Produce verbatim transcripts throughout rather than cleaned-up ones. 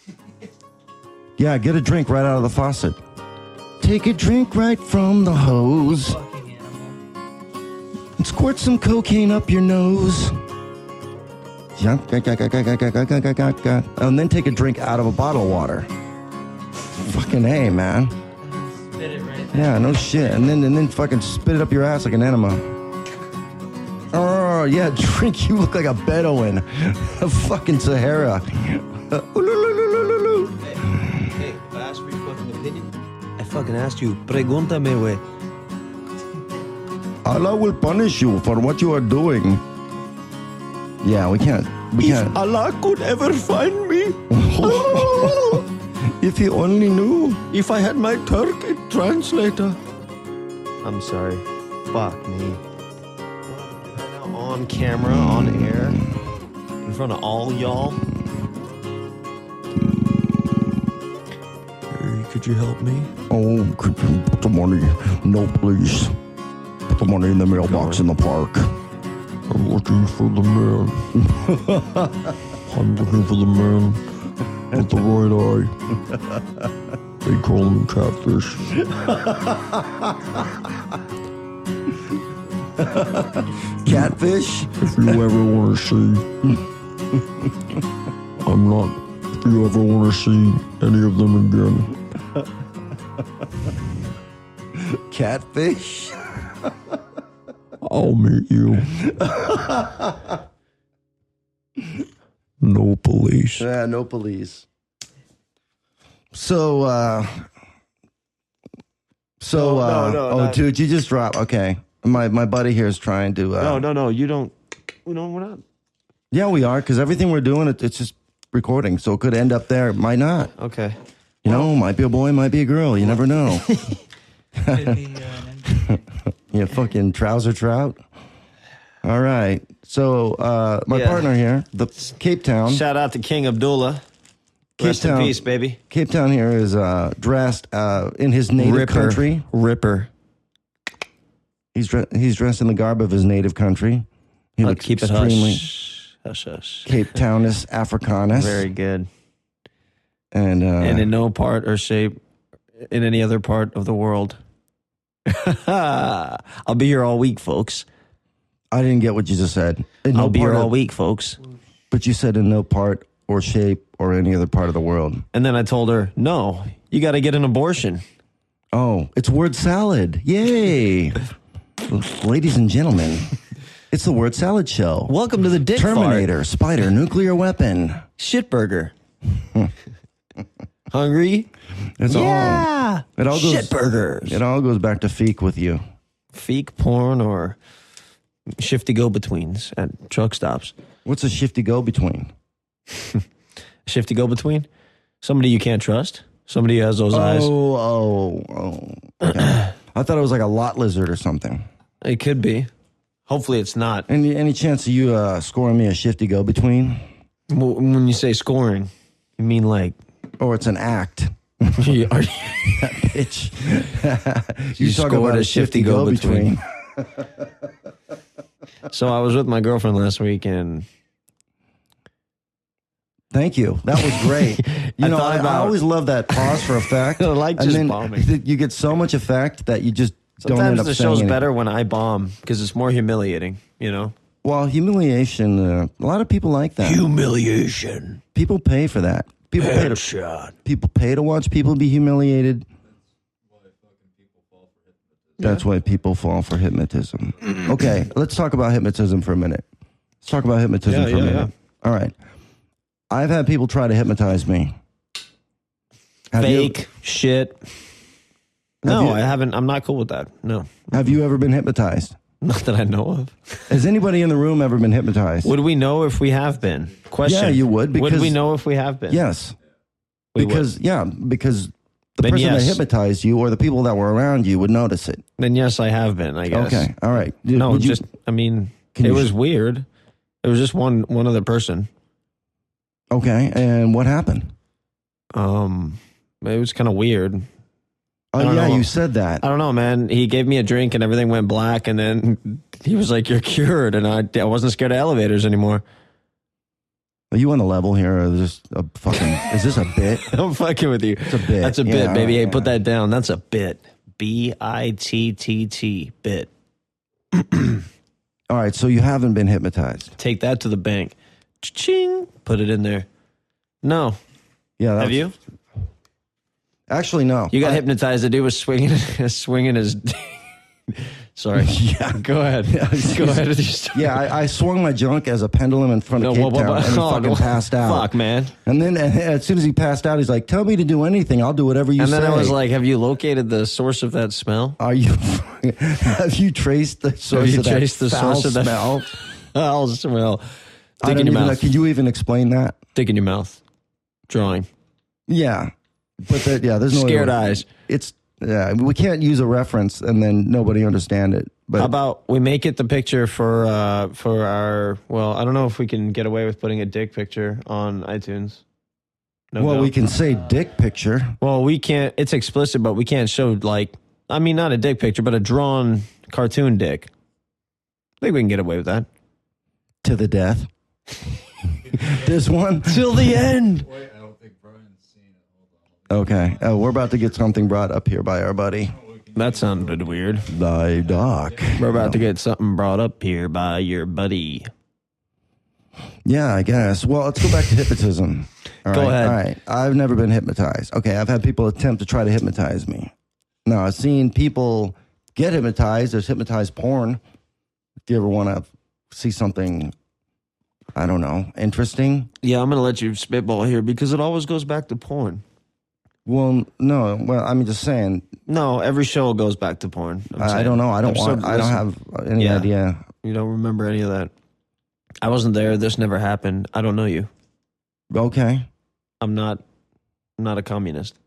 Yeah, get a drink right out of the faucet. Take a drink right from the hose. Fucking animal. And squirt some cocaine up your nose. Yeah, and then take a drink out of a bottle of water. Fucking A, man. Spit it right there. Yeah, no shit. And then and then fucking spit it up your ass like an enema. Oh, yeah, drink. You look like a Bedouin. A fucking Sahara. Hey, hey, if I asked for your fucking opinion, I fucking asked you, pregúntame, wey. Allah will punish you for what you are doing. Yeah, we can't. We If can't. Allah could ever find me, If you only knew. if I had my Turkish translator. I'm sorry. Fuck me. On camera, on air, in front of all y'all. Hey, could you help me? Oh, could you put the money? No, please. Put the money in the mailbox in the park. I'm looking for the man. I'm looking for the man with the right eye. They call him Catfish. Catfish? If you ever want to see, I'm not. If you ever want to see any of them again, Catfish? I'll meet you. No police. Yeah, no police. So, uh... So, No, uh... no, no, oh, not- dude, you just dropped. Okay. My my buddy here is trying to... Uh, No, no, no. You don't. No, we're not. Yeah, we are, because everything we're doing, it, it's just recording. So it could end up there. It might not. Okay. You know, might be a boy, might be a girl. You never know. Could be, uh, You fucking trouser trout. All right. So uh, my Yeah. partner here, the Cape Town. Shout out to King Abdullah. Cape Rest Town. in peace, baby. Cape Town here is uh, dressed uh, in his native Ripper. country. Ripper. He's dre- he's dressed in the garb of his native country. He I'll looks keep it extremely hush. Hush, hush. Cape Townist, Africanist. Very good. And, uh, And in no part or shape in any other part of the world. I'll be here all week, folks. I didn't get what you just said. In no I'll be here part all of- week, folks. But you said in no part or shape or any other part of the world. And then I told her, no, you got to get an abortion. Oh, it's word salad. Yay. Ladies and gentlemen, it's the word salad show. Welcome to the Dick Terminator, spider, nuclear weapon. Fart. Shitburger. Hungry? It's Yeah. all. It all goes. Shitburgers. It all goes back to feek with you. Feek porn or shifty go-betweens at truck stops. What's a shifty go between? Shifty go-between? Somebody you can't trust. Somebody who has those eyes. Oh, oh, oh. Okay. I thought it was like a lot lizard or something. It could be. Hopefully it's not. Any any chance of you uh, scoring me a shifty go between? W- When you say scoring, you mean like... Or it's an act? you- are you- Bitch. You talk scored about a shifty go-between. So I was with my girlfriend last week, and Thank you. That was great. You I know, thought I, I about- always love that pause for effect. I like and just then bombing. you get so much effect that you just don't end sometimes up the saying show's anything. better when I bomb because it's more humiliating, you know? Well, humiliation, uh, a lot of people like that. Humiliation. People pay for that. People pay to Headshot. people pay to watch people be humiliated. That's why people fall for hypnotism. Okay, let's talk about hypnotism for a minute. Let's talk about hypnotism Yeah, for a yeah, minute. All right. I've had people try to hypnotize me. Have you- Fake shit. No, you- I haven't. I'm not cool with that. No. have you ever been hypnotized? Not that I know of. Has anybody in the room ever been hypnotized? Would we know if we have been? Question. Yeah, you would, Would because- we know if we have been? Yes. We would. Because, yeah, because the Then person yes. that hypnotized you or the people that were around you would notice it. Then yes, I have been, I guess. Okay, all right. Did- No, would you- just, I mean, Can it you was sh- weird. It was just one one other person. Okay, and what happened? Um, It was kind of weird. Oh, I don't yeah, know. you said that. I don't know, man. He gave me a drink and everything went black, and then he was like, "You're cured," and I, I wasn't scared of elevators anymore. Are you on the level here? Or is this a fucking? Is this a bit? I'm fucking with you. It's a bit. That's a Yeah, bit, baby. Hey, yeah. put that down. That's a bit. B I T T T, bit. All right, so you haven't been hypnotized. Take that to the bank. Ching. Put it in there. No. Yeah, that's, Have you? Actually, no. You got I- hypnotized. The dude was swinging, swinging his. Sorry. Yeah. Go ahead. Go ahead with your story. Yeah, I, I swung my junk as a pendulum in front of No, Cape what- what- Town, and he oh, fucking no. passed out. Fuck, man. And then and as soon as he passed out, he's like, "Tell me to do anything. I'll do whatever you And say." then I was like, have you located the source of that smell? "Are you? Have you traced the source Have you of that traced the foul source of that smell?" foul smell? I Dick don't in your even, mouth. Can you even explain that? Dick in your mouth. Drawing. Yeah, but that, yeah, there's no Scared other way. eyes. It's yeah, we can't use a reference and then nobody understand it. But How about we make it the picture for uh, for our, well, I don't know if we can get away with putting a dick picture on iTunes. No well, go. we can say dick picture. Well, we can't, it's explicit, but we can't show like, I mean, not a dick picture, but a drawn cartoon dick. I think we can get away with that. To the death. This one. Till the end. Wait, I don't think Brian's seen it. Hold on. Okay. Oh, we're about to get something brought up here by our buddy, That sounded weird. the doc. We're about to get something brought up here by your buddy. Yeah, I guess. Well, let's go back to hypnotism. All Go right, ahead. All right. I've never been hypnotized. Okay, I've had people attempt to try to hypnotize me. Now, I've seen people get hypnotized. There's hypnotized porn. If you ever want to see something, I don't know, interesting. Yeah, I'm going to let you spitball here because it always goes back to porn. Well, no. Well, I'm just saying. No, every show goes back to porn. I'm I, I saying. don't know. I don't I'm want. so- I don't listen, have any Yeah. idea. You don't remember any of that. I wasn't there. This never happened. I don't know you. Okay. I'm not. I'm not a communist.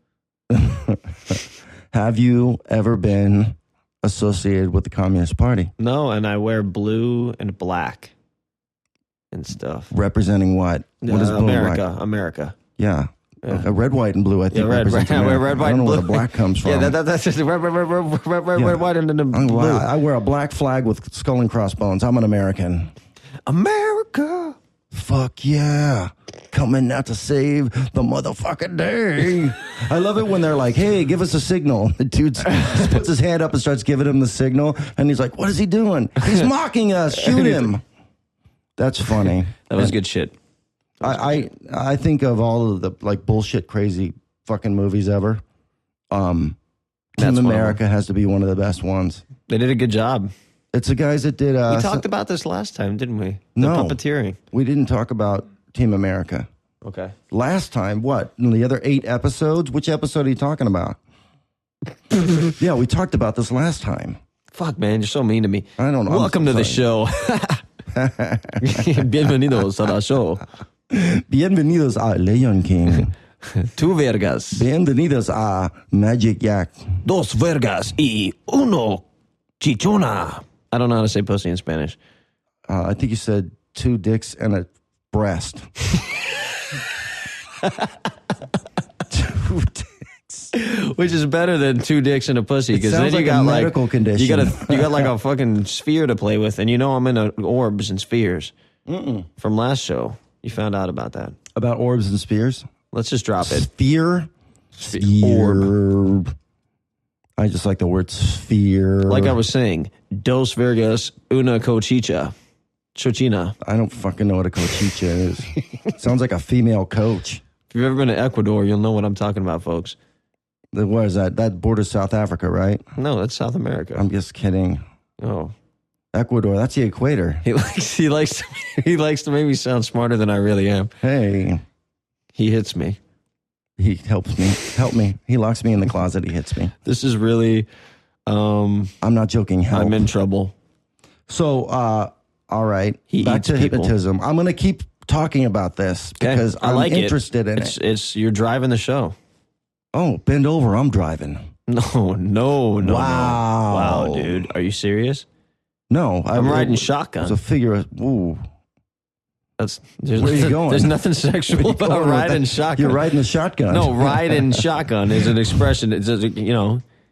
Have you ever been associated with the Communist Party? No, and I wear blue and black and stuff. Representing what? What is Uh, blue and black? America? America. Yeah. Yeah. Okay, red, white, and blue. I think Yeah, red, red, represents red, America. red, white, I don't know and where blue. the black comes from. Yeah, that, that, that's just red, red, red, red, red, red, Yeah. red, white, and then the I'm- blue. I wear a black flag with skull and crossbones. I'm an American. America. Fuck yeah. Coming out to save the motherfucking day. I love it when they're like, hey, give us a signal. The dude just puts his hand up and starts giving him the signal. And he's like, what is he doing? He's mocking us. Shoot him. That's funny. That was good shit. I, I I think of all of the like bullshit crazy fucking movies ever. Um, That's Team one of America has to be one of the best ones. They did a good job. It's the guys that did. Uh, We talked about this last time, didn't we? The No. puppeteering. we didn't talk about Team America Okay. last time. What in the other eight episodes? Which episode are you talking about? Yeah, we talked about this last time. Fuck, man, you're so mean to me. I don't know. I'm Welcome so to the sorry. show. Bienvenidos a la show. Bienvenidos a Leon King. Two vergas. Bienvenidos a Magic Yak. Dos vergas y uno chichona. I don't know how to say pussy in Spanish. Uh, I think you said two dicks and a breast. Two dicks. Which is better than two dicks and a pussy, because then sounds you like a got like medical condition. You got a, you got like a fucking sphere to play with, and you know I'm into orbs and spheres. Mm-mm. From last show, you found out about that. About orbs and spears? Let's just drop it. Sphere? Orb. Sphere. I just like the word sphere. Like I was saying, dos vergas, una cochicha. Chochina. I don't fucking know what a cochicha is. Sounds like a female coach. If you've ever been to Ecuador, you'll know what I'm talking about, folks. The- What is that? That borders South Africa, right? No, that's South America. I'm just kidding. oh. Ecuador, that's the equator. He likes he likes to, he likes to make me sound smarter than I really am. Hey, He hits me. he helps me. Help me. He locks me in the closet. He hits me. This is really um I'm not joking. Help. I'm in trouble. So, uh, all right. He Back eats to people. hypnotism. I'm going to keep talking about this Okay, because I I'm like it. interested in It's it. it's you're driving the show. Oh, bend over. I'm driving. No, no, no. Wow. no. Wow, dude. Are you serious? No, I'm I, riding It shotgun. was a figure of, ooh. That's there's Where are you nothing, going? There's nothing sexual Where you about going with riding that? shotgun. You're riding the shotgun. No, riding shotgun is an expression. It's a, you know,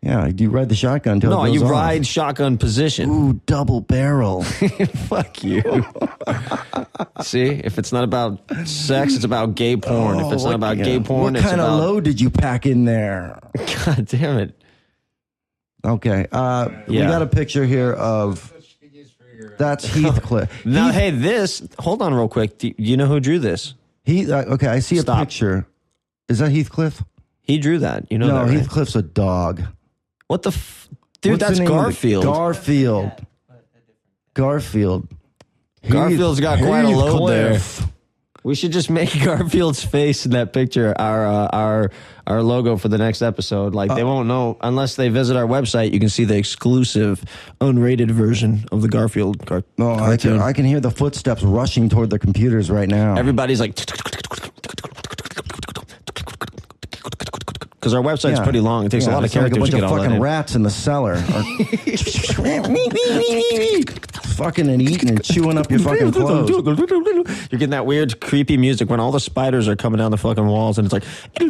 Yeah, you ride the shotgun until No, it goes you off. ride shotgun position. Ooh, double barrel. Fuck you. See, if it's not about sex, it's about gay porn. if it's Oh, not about yeah. gay porn, what it's kind about. of load did you pack in there? God damn it. Okay, uh, we Yeah. got a picture here of that's Heathcliff. Now, Heath, hey, this. Hold on, real quick. Do you know who drew this? Heath, uh, okay, I see a Stop. picture. Is that Heathcliff? He drew that. You know no, that, right? Heathcliff's a dog. What the f- dude? What's the that's name of the- Garfield. Garfield. Garfield. Garfield's got quite a load there. Heathcliff. We should just make Garfield's face in that picture our uh, our our logo for the next episode. Like they won't know unless they visit our website. You can see the exclusive, unrated version of the Garfield car- No, I cartoon. can, I can hear the footsteps rushing toward the computers right now. Everybody's like, because our website's Yeah. pretty long. It takes Yeah, a lot of it's like characters a bunch to get of all that fucking in. rats in the cellar. Fucking and eating and chewing up your fucking clothes. You're getting that weird, creepy music when all the spiders are coming down the fucking walls, and it's like.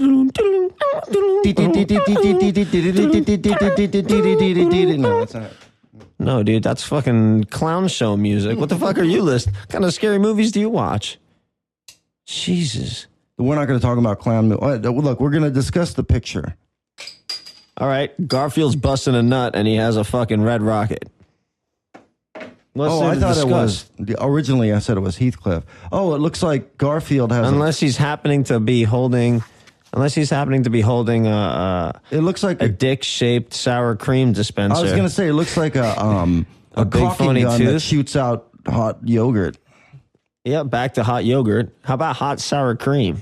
No, that's not. No, dude, that's fucking clown show music. What the fuck are you listening? What kind of scary movies do you watch? Jesus. We're not going to talk about clown. mo- uh, Look, we're going to discuss the picture. All right, Garfield's busting a nut, and he has a fucking red rocket. What's Oh, there I to thought discuss? it was. the- Originally, I said it was Heathcliff. Oh, it looks like Garfield has. A, Unless he's happening to be holding, unless he's happening to be holding a a, it looks like a a. dick-shaped sour cream dispenser. I was going to say it looks like a um a, A big caulking phony gun that tooth? shoots out hot yogurt. Yeah, back to hot yogurt. How about hot sour cream?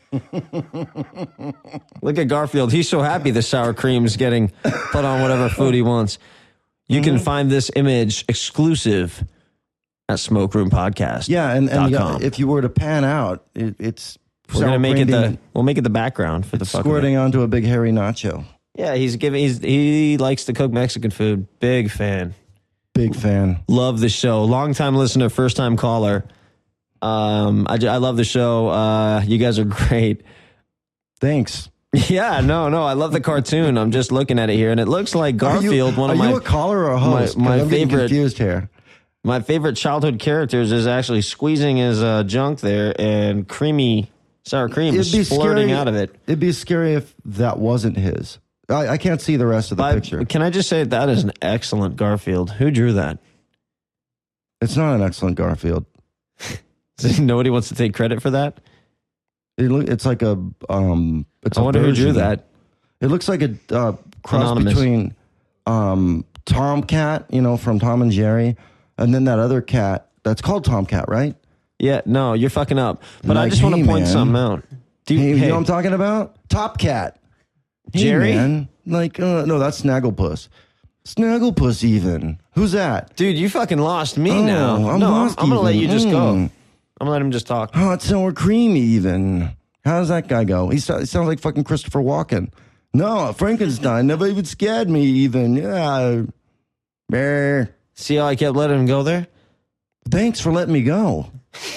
Look at Garfield. He's so happy the sour cream's getting put on whatever food he wants. You Mm-hmm. can find this image exclusive at Smoke Room Podcast. Yeah, and, and the- com. if you were to pan out, it, it's We're sour gonna make cream it the being we'll make it the background for the fucking squirting onto a big hairy nacho. Yeah, he's giving he's he likes to cook Mexican food. Big fan. Big fan. Love the show. Long time listener, first time caller. Um, I, ju- I love the show. Uh, you guys are great. Thanks. Yeah, no, no, I love the cartoon. I'm just looking at it here, and it looks like Are you- Garfield. one are of my you a caller or a host? my 'Cause I'm getting favorite- confused here. my favorite childhood characters is actually squeezing his uh, junk there, and creamy sour cream is splurting out of it. It'd be scary if that wasn't his. I, I can't see the rest of the But picture. can I just say that is an excellent Garfield? Who drew that? It's not an excellent Garfield. Nobody wants to take credit for that. It look, it's like a um. It's I a wonder who drew version. that. It looks like a uh, cross Anonymous. between um Tomcat, you know, from Tom and Jerry, and then that other cat that's called Tomcat, right? Yeah, no, you're fucking up. But I Like, just want to hey, point man. something out. Do Hey, you, you hey, know what I'm talking about? Top Cat. Hey, Jerry? man. Like, uh, no, that's Snagglepuss. Snagglepuss, even. Who's that? dude, you fucking lost me Oh, now. I'm no, I'm, lost I'm gonna let you even. just go. Mm. I'm gonna let him just talk. Hot sour cream, even. How does that guy go? He, so- he sounds like fucking Christopher Walken. No, Frankenstein never even scared me, even. Yeah. Brr. See how I kept letting him go there? Thanks for letting me go.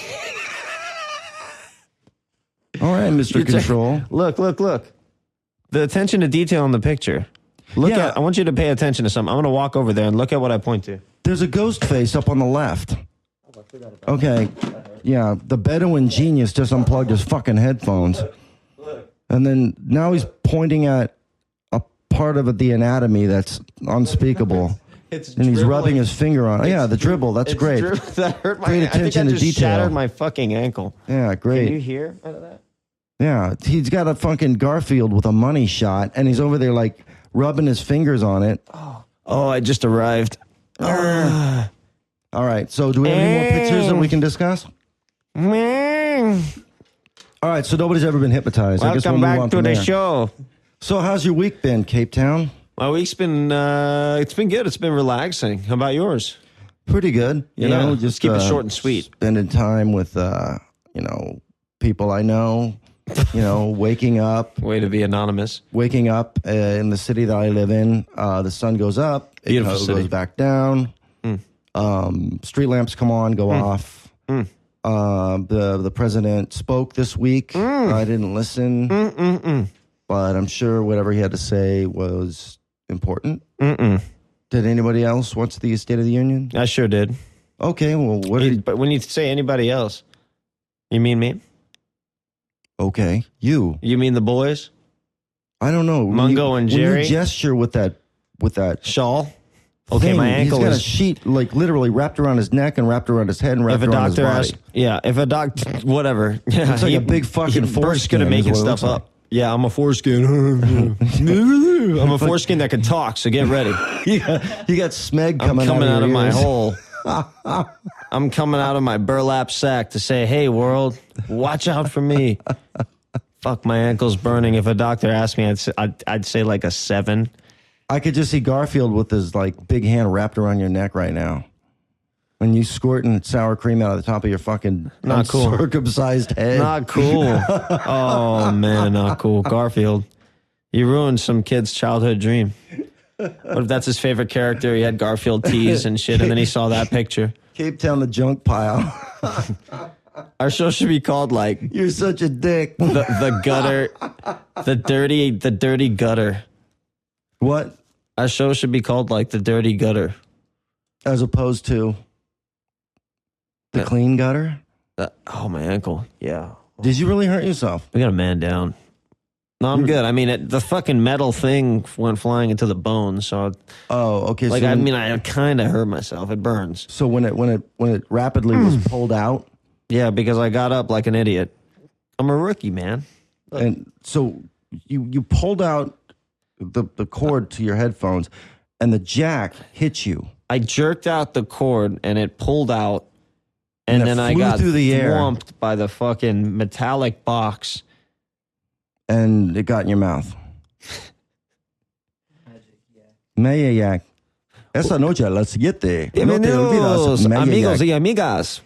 All right, Mister You take- Control. Look, look, look. The attention to detail in the picture. Look Yeah. at. I want you to pay attention to something. I'm gonna walk over there and look at what I point to. There's a ghost face up on the left. Okay. Yeah, the Bedouin genius just unplugged his fucking headphones. And then now he's pointing at a part of the anatomy that's unspeakable. It's And he's rubbing his finger on it. Yeah, the dribble. That's It's great. dri- that hurt my. Great I think attention I to just detail. shattered my fucking ankle. Yeah, Can you great. hear out of that? Yeah, he's got a fucking Garfield with a money shot, and he's over there like rubbing his fingers on it. Oh, I just arrived. All right, so do we have any more pictures that we can discuss? Welcome All right, so nobody's ever been hypnotized. I guess we'll move back on to from the there. show. So how's your week been, Cape Town? My week's been uh, it's been good. It's been relaxing. How about yours? Pretty good. You Yeah, know, let's just keep it uh, short and sweet. Spending time with, uh, you know, people I know. You know, waking up, Way to be anonymous. waking up uh, in the city that I live in. Uh, the sun goes up, it Beautiful goes city. back down. Um, street lamps come on, go off. Uh, the the president spoke this week. I didn't listen, but I'm sure whatever he had to say was important? Mm-mm. Did anybody else watch the State of the Union? I sure did. Okay, well, what did... But when you say anybody else, you mean me? Okay, you. You mean the boys? I don't know. When Mungo you, and when Jerry? you gesture with that... With that Shawl? Okay, thing, my ankle he's got is... a sheet, like, literally wrapped around his neck and wrapped around his head and wrapped If a around his doctor body. asks... Yeah, if a doctor... Whatever. Yeah, It's like a big fucking Bert's good foreskin at making is what it stuff looks up. Yeah, I'm a foreskin. I'm a foreskin that can talk, so get ready. you, got, you got smeg I'm coming, coming out out of your my ears. hole. I'm coming out of my burlap sack to say, hey, world, watch out for me. Fuck, my ankle's burning. If a doctor asked me, I'd say, I'd, I'd say like a seven. I could just see Garfield with his like big hand wrapped around your neck right now. When you squirting sour cream out of the top of your fucking Not cool. uncircumcised head. Not cool. Oh, man, not cool. Garfield, you ruined some kid's childhood dream. What if that's his favorite character? He had Garfield tees and shit, and then he saw that picture. Cape Town, the junk pile. Our show should be called like You're such a dick. the, the gutter, the dirty, the dirty gutter. What? Our show should be called like the dirty gutter. As opposed to the Yeah. clean gutter? Uh, oh, my ankle. Yeah. Did you really hurt yourself? We got a man down. No, I'm good. I mean, it, the fucking metal thing went flying into the bone, so Oh, okay. like so I when, mean, I kind of hurt myself. It burns. so when it when it when it rapidly was pulled out, Yeah, because I got up like an idiot. I'm a rookie, man. and so you you pulled out the the cord to your headphones, and the jack hit you. I jerked out the cord and it pulled out, and, And it then I flew got through the air. swamped by the fucking metallic box. And it got in your mouth. Magic, yeah. Mayak. Esa noche a las siete. No te olvidas, Bienvenidos, Mayak. amigos y amigas.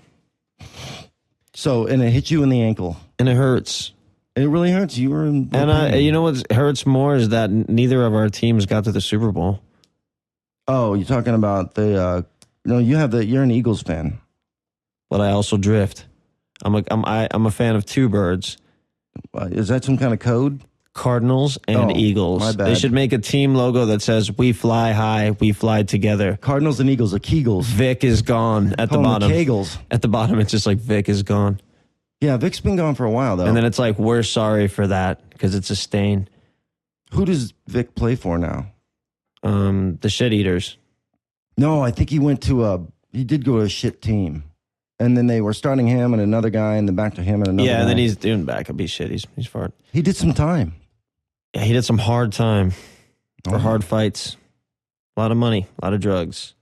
So, and it hit you in the ankle. And it hurts. It really hurts. You were in. And I, you know what hurts more is that neither of our teams got to the Super Bowl. Oh, you're talking about the. Uh, no, you have the. You're an Eagles fan. But I also drift. I'm a, I'm, I, I'm a fan of two birds. Uh, is that some kind of code? Cardinals and Oh, Eagles. my bad. They should make a team logo that says "We fly high, we fly together." Cardinals and Eagles are Kegels. Vic is gone at the Call them bottom. Kegels. At the bottom, it's just like Vic is gone, Yeah, Vic's been gone for a while though. and then it's like we're sorry for that because it's a stain. Who does Vic play for now? Um, the shit eaters. No, I think he went to a. He did go to a shit team, and then they were starting him and another guy, and then back to him and another. Yeah, and then guy. he's doing backup. He's shit. He's he's fart. He did some time. Yeah, he did some hard time for Oh. hard fights. A lot of money, a lot of drugs,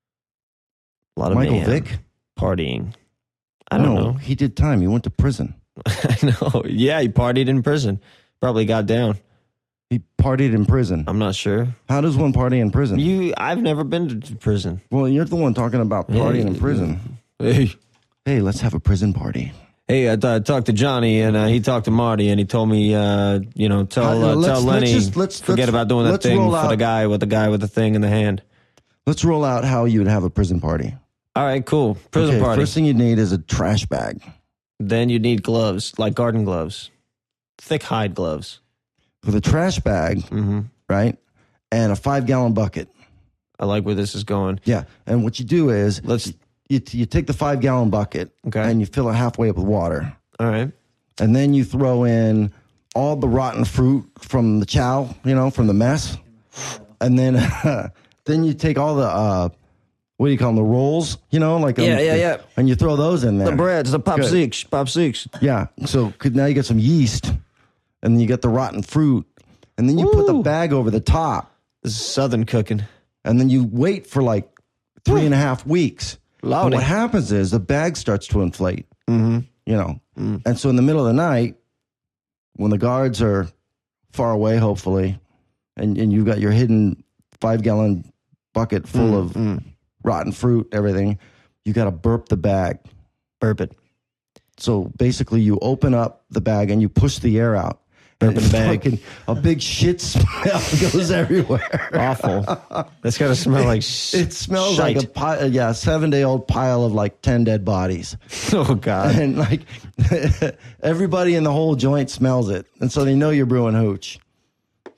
a lot of Michael mayhem, Vick. partying. I don't no, know. he did time. He went to prison. I know. Yeah, he partied in prison. Probably got down. He partied in prison. I'm not sure. How does one party in prison? You, I've never been to prison. well, you're the one talking about partying in prison. Hey, Hey, let's have a prison party. hey, I, th- I talked to Johnny and uh, he talked to Marty and he told me, uh, you know, tell Uh, uh, let's- tell let's Lenny just- let's- forget let's- about doing that let's thing roll for the out- guy with the guy with the thing in the hand. Let's roll out how you would have a prison party. All right, cool. Prison Okay, party. first thing you need is a trash bag. Then you need gloves, like garden gloves, thick hide gloves. With a trash bag, hmm right? And a five gallon bucket. I like where this is going. Yeah. And what you do is Let's. you, you take the five gallon bucket Okay. and you fill it halfway up with water. All right. And then you throw in all the rotten fruit from the chow, you know, from the mess. And then then you take all the, uh, what do you call them, the rolls, you know? like Yeah, um, yeah, yeah. And you throw those in there. The breads, the pop Good. six, pop six. Yeah. So could- now you get some yeast. And then you get the rotten fruit. And then you put the Ooh. bag over the top. This is Southern cooking. And then you wait for like three and a half weeks. And Loudy. what happens is the bag starts to inflate, Mm-hmm. you know. And so in the middle of the night, when the guards are far away, hopefully, and, and you've got your hidden five gallon bucket full of rotten fruit, everything, you got to burp the bag. Burp it. So basically, you open up the bag and you push the air out. And Burp the bag. fucking- a big shit smell goes everywhere. Awful. That's got to smell like sh- It smells shite. like a pi- yeah, seven day old pile of like ten dead bodies. Oh, God. And like everybody in the whole joint smells it. And so they know you're brewing hooch.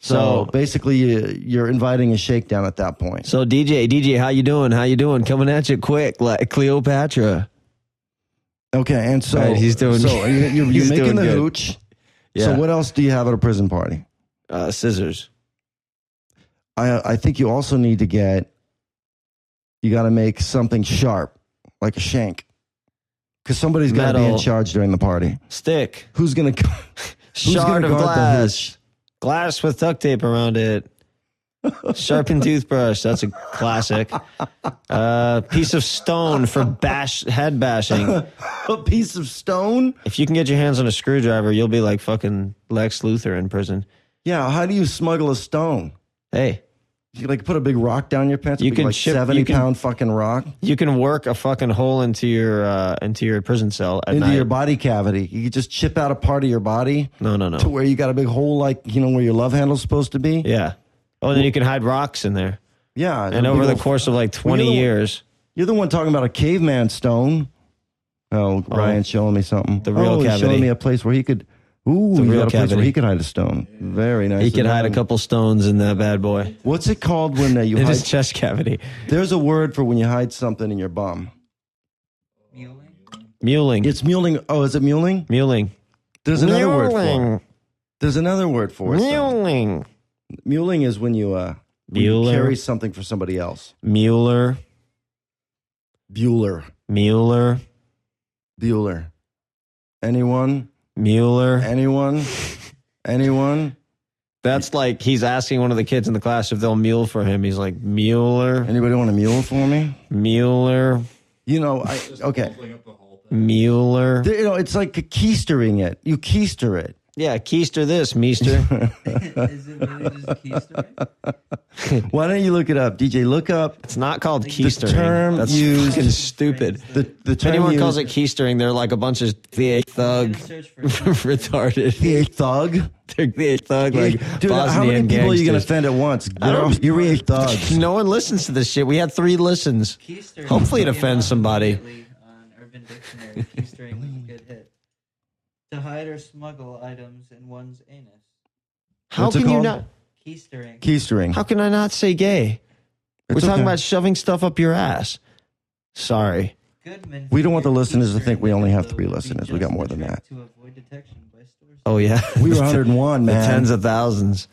So, So- basically, you, you're inviting a shakedown at that point. So D J, D J, how you doing? How you doing? Coming at you quick, like Cleopatra. Okay, and so Right, he's doing- So you're, you're, you're he's making doing the good. hooch. Yeah. So what else do you have at a prison party? Uh, scissors. I I think you also need to get. You got to make something sharp, like a shank, because somebody's got to be in Metal. charge during the party. Stick. Who's gonna? Who's Shard gonna of guard the glass. Glass with duct tape around it. Sharpened toothbrush. That's a classic. Uh, piece of stone for bash head bashing. A piece of stone. If you can get your hands on a screwdriver, you'll be like fucking Lex Luthor in prison. Yeah. How do you smuggle a stone? Hey, You like put a big rock down your pants. You a big, can like chip- seventy you can- pound fucking rock you can work a fucking hole into your uh, into your prison cell at into night. your body cavity. You could just chip out a part of your body no, no, no. to where you got a big hole, like you know where your love handle's supposed to be. Yeah. Oh, and then you can hide rocks in there. Yeah. And a over big the old- course of like Well, you're twenty the one- years, You're the one talking about a caveman stone. Oh, Ryan's showing me something. The real oh, he's cavity. showing me a place where he could. Ooh, The he real got a place where cavity. he could hide a stone. Very nice. he could hide a couple stones in that bad boy. What's it called when uh, you In hide? his chest cavity. There's a word for when you hide something in your bum. Muling? Muling. It's muling. Oh, is it muling? Muling. There's another word for it. Muling. There's another word for it. so. Muling. Muling is when you uh when you Mueller. carry something for somebody else. Mueller. Bueller. Mueller. Bueller. Anyone? Mueller. Anyone? Anyone? That's like he's asking one of the kids in the class if they'll mule for him. He's like, Mueller. Anybody want a mule for me? Mueller. You know, I okay. Holding up the whole thing. Mueller. You know, it's like keistering it. You keister it. Yeah, keister this, meester. Is it really just keystering? Why don't you look it up, D J? Look up It's not called The keistering. term That's used- fucking stupid. the the If term anyone used, calls it keistering, they're like a bunch of the thug Search for retarded. the thug. They're the thug like Dude, Bosnian how many people are you gonna gangsters. offend at once? I don't- Girl, you're a thugs. No one listens to this shit. We had three listens. keystering. Hopefully it came offends up somebody. immediately On Urban Dictionary, keystering was a good hit. To hide or smuggle items in one's anus. How What's it can you called? not? Keystering. Keistering. How can I not say gay? We're It's talking okay. about shoving stuff up your ass. Sorry. Goodman We don't want the figured listeners to keystering think we only have though three would be listeners. We just got more a than trick that. To avoid detection by stores. Oh yeah. We were one hundred and one, The man. tens of thousands.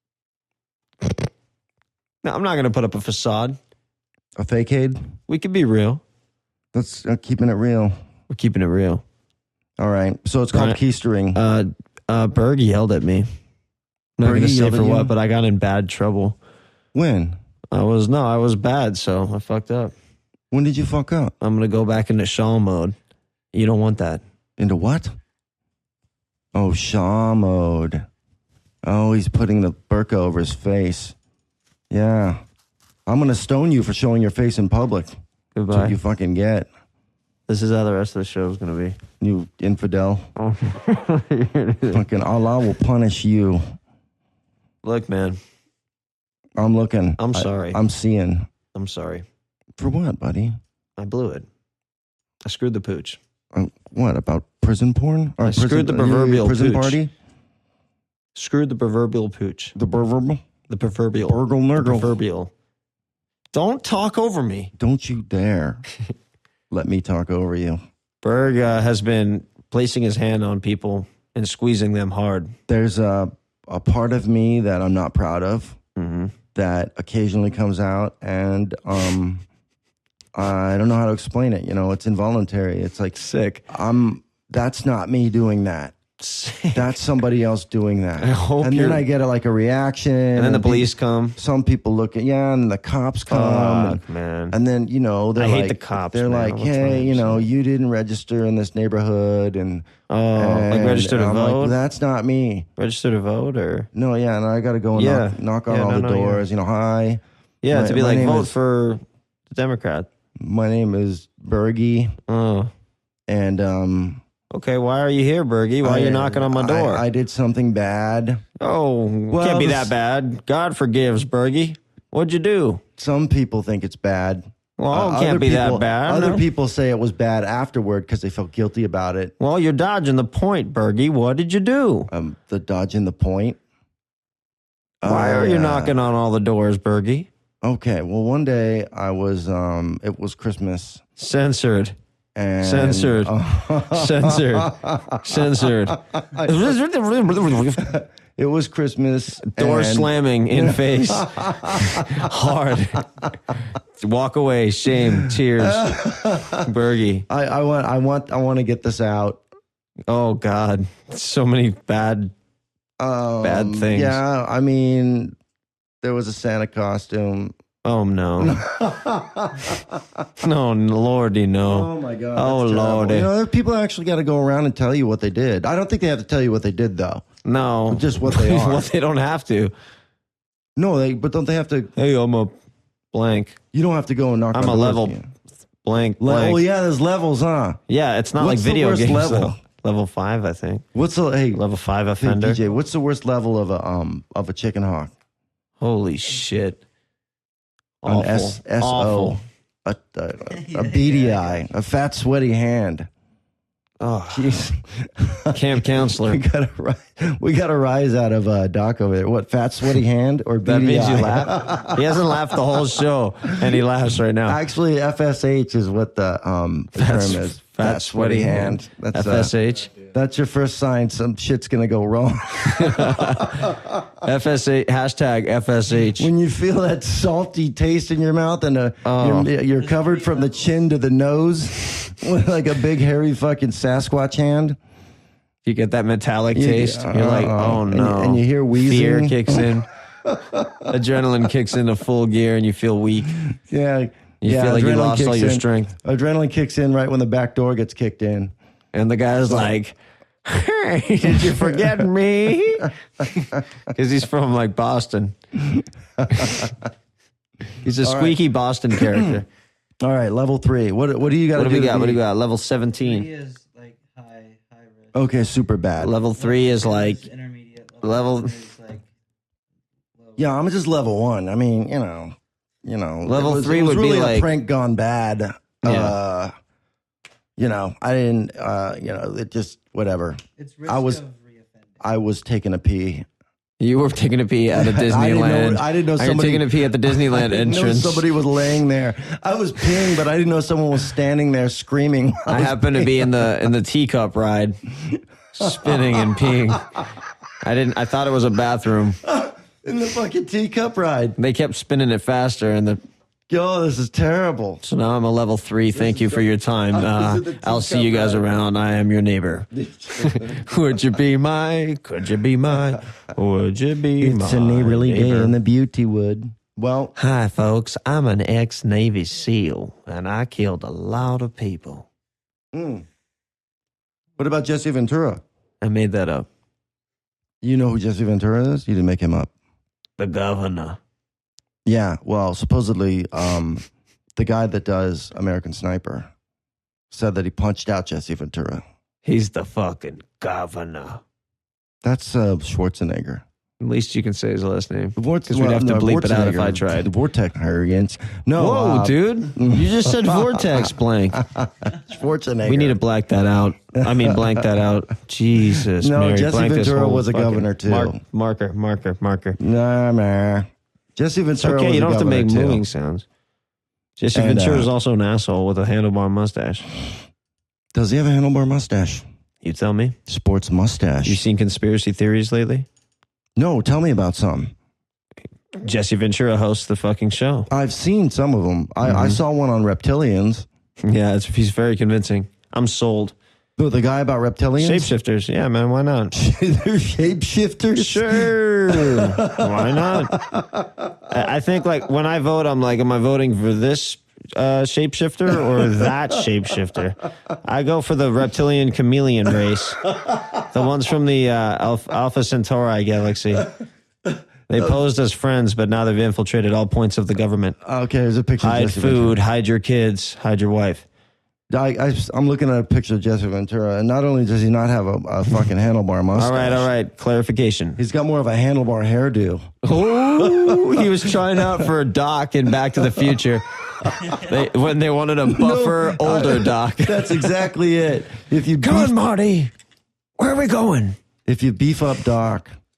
No, I'm not going to put up a facade. A fakeade. We could be real. That's uh, keeping it real. We're keeping it real. All right. So it's called Right. keistering. Uh, uh, Berg yelled at me. Not going to Bergie say yelled for at you? what, but I got in bad trouble. When? I was, no, I was bad, so I fucked up. When did you fuck up? I'm going to go back into Shaw mode. You don't want that. Into what? Oh, Shaw mode. Oh, he's putting the burqa over his face. Yeah. I'm going to stone you for showing your face in public. That's Goodbye. what you fucking get, This is how the rest of the show is going to be. you infidel. Oh. Fucking Allah will punish you. Look, man, I'm looking. I'm I- sorry. I'm seeing. I'm sorry. For what, buddy? I blew it. I screwed the pooch. Uh, what, about prison porn? Or I prison, screwed the uh, proverbial prison pooch. party? Screwed the proverbial pooch. The proverbial? The proverbial. Burgle The nurgle. proverbial. Don't talk over me. Don't you dare let me talk over you. Berg uh, has been placing his hand on people and squeezing them hard. There's a, a part of me that I'm not proud of Mm-hmm. that occasionally comes out, and um, I don't know how to explain it. You know, it's involuntary. It's like, Sick. I'm, that's not me doing that. Sick. That's somebody else doing that. I hope and you're- then I get a, like a reaction. And then the pe- police come. Some people look at, yeah, and the cops come. and, Fuck, man. and then, you know, they're I hate like, the cops, they're man. like, What's wrong hey, with you know, you? you didn't register in this neighborhood. And, Oh, like and register to I'm like, vote? that's not me. Register to vote or? No, yeah, and I got to go and Yeah. knock, knock on Yeah, all no, the no, you're- doors. You know, hi, Yeah, My- to be my like, name vote is- for the Democrat. my name is Bergie, Oh, and um, okay. Why are you here, Bergie? Why are you I- knocking on my door? I, I did something bad. oh, Well, can't be this- that bad. God forgives, Bergie. What'd you do? Some people think it's bad. Well, Uh, it can't other be people- that bad. Other no? people say it was bad afterward because they felt guilty about it. Well, you're dodging the point, Bergie. What did you do? Um, the dodging the point. Why Oh, are you yeah. knocking on all the doors, Bergie? Okay, well, one day I was, um, it was Christmas. Censored. And, Censored. uh, Censored. Censored. it was Christmas. Door and- slamming in face. Hard. Walk away. Shame. Tears. Bergie. I, I want, I want, I want to get this out. Oh, God. So many bad. Um, Bad things. Yeah, I mean, there was a Santa costume. Oh, no. No, Lordy, no. Oh my God! Oh, that's terrible. Lordy. You know, there are people actually got to go around and tell you what they did. I don't think they have to tell you what they did, though. No. Just what they are. Well, they don't have to. No, they. But don't they have to? Hey, I'm a blank. You don't have to go and knock. I'm on a doors level again. blank. Le- blank. oh yeah, there's levels, huh? Yeah, it's not What's like the video worst games. level? though. Level five, I think. What's the hey? Level five Hey, offender. D J, what's the worst level of a um of a chicken hawk? Holy shit. An Awful. S S O, Awful. a, a, a beady eye, a fat sweaty hand. Oh, Jeez. camp counselor. We got a ri- we got a rise out of uh, Doc over there. What, fat sweaty hand or That beady means eye? you laugh. He hasn't laughed the whole show, and he laughs right now. Actually, F S H is what the um the That's term is. fat, sweaty hand. That's F S H. Uh, that's your first sign. Some shit's gonna go wrong F S H. Hashtag F S H. when you feel that salty taste in your mouth and uh Oh. you're, you're covered from the chin to the nose with like a big hairy fucking Sasquatch hand. You get that metallic You- taste. You're like, uh, oh and you- no. and you hear wheezing. Fear kicks in. Adrenaline kicks into full gear, and you feel weak. Yeah, You yeah, feel like you adrenaline lost all kicks your in. strength. Adrenaline kicks in right when the back door gets kicked in. And the guy's like, hey, did you forget me? Because he's from like Boston. He's a All right. squeaky Boston character. All right, level three. What what do you got? What do do we to got? What do be- we got? Level Three seventeen. is like high, high risk. Okay, super bad. Level three is Two like intermediate. level- Level one is like low. Yeah, I'm just level one. I mean, you know, you know, Level it was, three it was would be really like- a prank gone bad. Yeah. Uh, you know, I didn't. Uh, you know, it just whatever. It's risk I was- of reoffending. I was taking a pee. you were taking a pee at a I didn't Disneyland. know. I didn't know Are you somebody taking a pee at the I Disneyland didn't know entrance. somebody was laying there. I was peeing, but I didn't know someone was standing there screaming. while I was happened to be in the in the teacup ride, spinning and peeing. I didn't. I thought it was a bathroom. in the fucking teacup ride. They kept spinning it faster, and the Yo, this is terrible. so now I'm a level three. Thank you for your time. Uh, the I'll see you guys teacup around. I am your neighbor. Would you be my? Could you be my? Would you be my? It's a neighborly day neighbor? in the beauty wood. Well, Hi, folks. I'm an ex-Navy SEAL, and I killed a lot of people. mm. What about Jesse Ventura? I made that up. You know who Jesse Ventura is? You didn't make him up. The governor. Yeah, well, supposedly, um, the guy that does American Sniper said that he punched out Jesse Ventura. He's the fucking governor. That's uh, Schwarzenegger. At least you can say his last name. Because Because we'd have to bleep it out if I tried. The Vortex Hurricanes. No, Whoa, uh, dude. You just said vortex blank. Schwarzenegger. We need to black that out. I mean, blank that out. Jesus, No, Mary, Jesse blank this Ventura whole was a fucking- governor, too. Mark, marker, marker, marker. Nah, nah. Jesse It's Ventura okay. was You a don't have to governor, make too. moving sounds. Jesse And, Ventura uh, is also an asshole with a handlebar mustache. Does he have a handlebar mustache? You tell me. Sports mustache. You seen conspiracy theories lately? No, tell me about some. Jesse Ventura hosts the fucking show. I've seen some of them. I, Mm-hmm. I saw one on reptilians. Yeah, it's, he's very convincing. I'm sold. The, the guy about reptilians? Shapeshifters. Yeah, man. Why not? They're shapeshifters? Sure. Why not? I I think like when I vote, I'm like, am I voting for this uh, shapeshifter or that shapeshifter? I go for the reptilian chameleon race, the ones from the uh, Alpha, Alpha Centauri galaxy. They posed as friends, but now they've infiltrated all points of the government. Okay, there's a picture of Hide Jesse food, hide your kids, hide your wife. Ventura. I, I, I'm looking at a picture of Jesse Ventura, and not only does he not have a, a fucking handlebar mustache, All right, all right. Clarification. he's got more of a handlebar hairdo. Oh, he was trying out for a Doc in Back to the Future. They, when they wanted a buffer, No, older I- Doc. That's exactly it. If you Come beef, on, Marty. Where are we going? if you beef up Doc,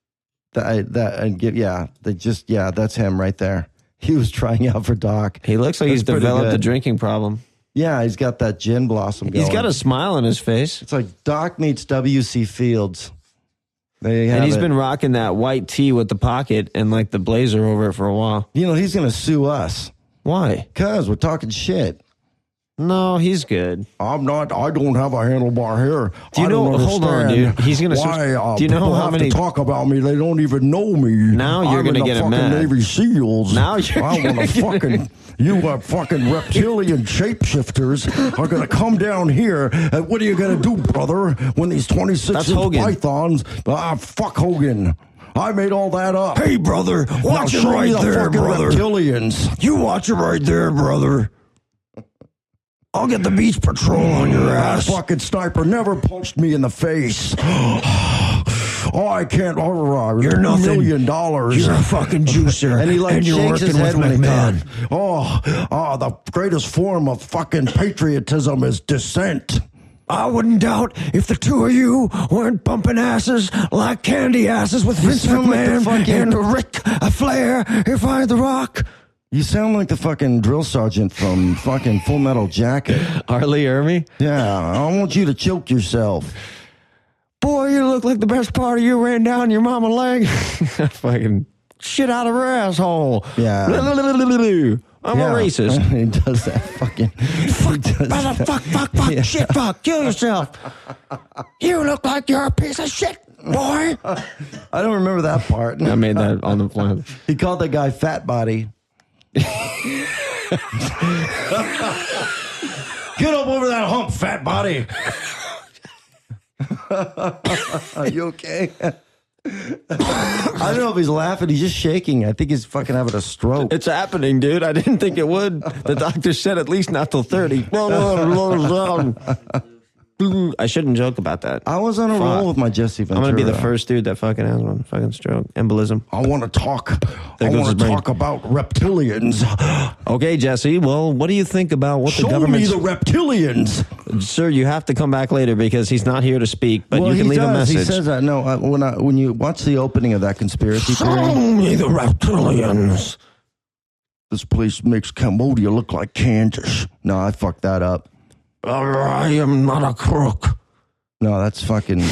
That, that and get yeah, they just yeah, that's him right there. He was trying out for Doc. He looks like That's he's pretty developed a good. drinking problem. Yeah, he's got that gin blossom going. He's got a smile on his face. It's like Doc meets W C Fields. They have And he's it. been rocking that white tee with the pocket and like the blazer over it for a while. You know, he's going to sue us Why? because we're talking shit. No, he's good. I'm not. I don't have a handlebar here. Do you I don't know- hold on, understand dude. He's gonna sue- Why? Uh, do you know people how have many- to talk about me? They don't even know me. Now you're I'm gonna in the get him fucking mad. Navy SEALs. Now you're I gonna want to get fucking. You uh, fucking reptilian shapeshifters are gonna come down here. And what are you gonna do, brother? When these twenty-six That's inch Hogan. pythons? Ah, fuck Hogan. I made all that up. Hey, brother, Now watch it show me right the there, fucking brother. reptilians. You watch it right there, brother. I'll get the beach patrol on your That ass. fucking sniper never punched me in the face. Oh, I can't. Oh, You're nothing. Million dollars. You're a fucking juicer, And he like and you're shakes his working head with when he McMahon. talks. Oh, oh, the greatest form of fucking patriotism is dissent. I wouldn't doubt if the two of you weren't bumping asses like candy asses with Vince sound like the McMahon fucking- and Rick Flair if I the Rock. You sound like the fucking drill sergeant from fucking Full Metal Jacket. Harley Ermy? Yeah, I want you to choke yourself. Boy, you look like the best part of you ran down your mama leg. Fucking shit out of her asshole. Yeah. I'm Yeah. a racist. He does that fucking. He does Mother, that. fuck, fuck, fuck, Yeah. shit, fuck, kill yourself. You look like you're a piece of shit, boy. I don't remember that part. I made that on the fly. He called that guy Fat Body. Get up over that hump, fat body. Are you okay? I don't know if he's laughing. He's just shaking. I think he's fucking having a stroke. It's happening, dude. I didn't think it would. The doctor said at least not till thirty. I shouldn't joke about that. I was on a Fuck. roll with my Jesse I'm Ventura. going to be the first dude that fucking has one. Fucking stroke. Embolism. I want to talk. There I goes want his to brain. talk about reptilians. Okay, Jesse. Well, what do you think about what Show the me government's... the reptilians. Sir, you have to come back later because he's not here to speak, but well, you can he leave does. a message. He says that. No, uh, when I, when you watch the opening of that conspiracy theory, Show me the reptilians. this place makes Cambodia look like Kansas. No, I fucked that up. I am not a crook. No, that's fucking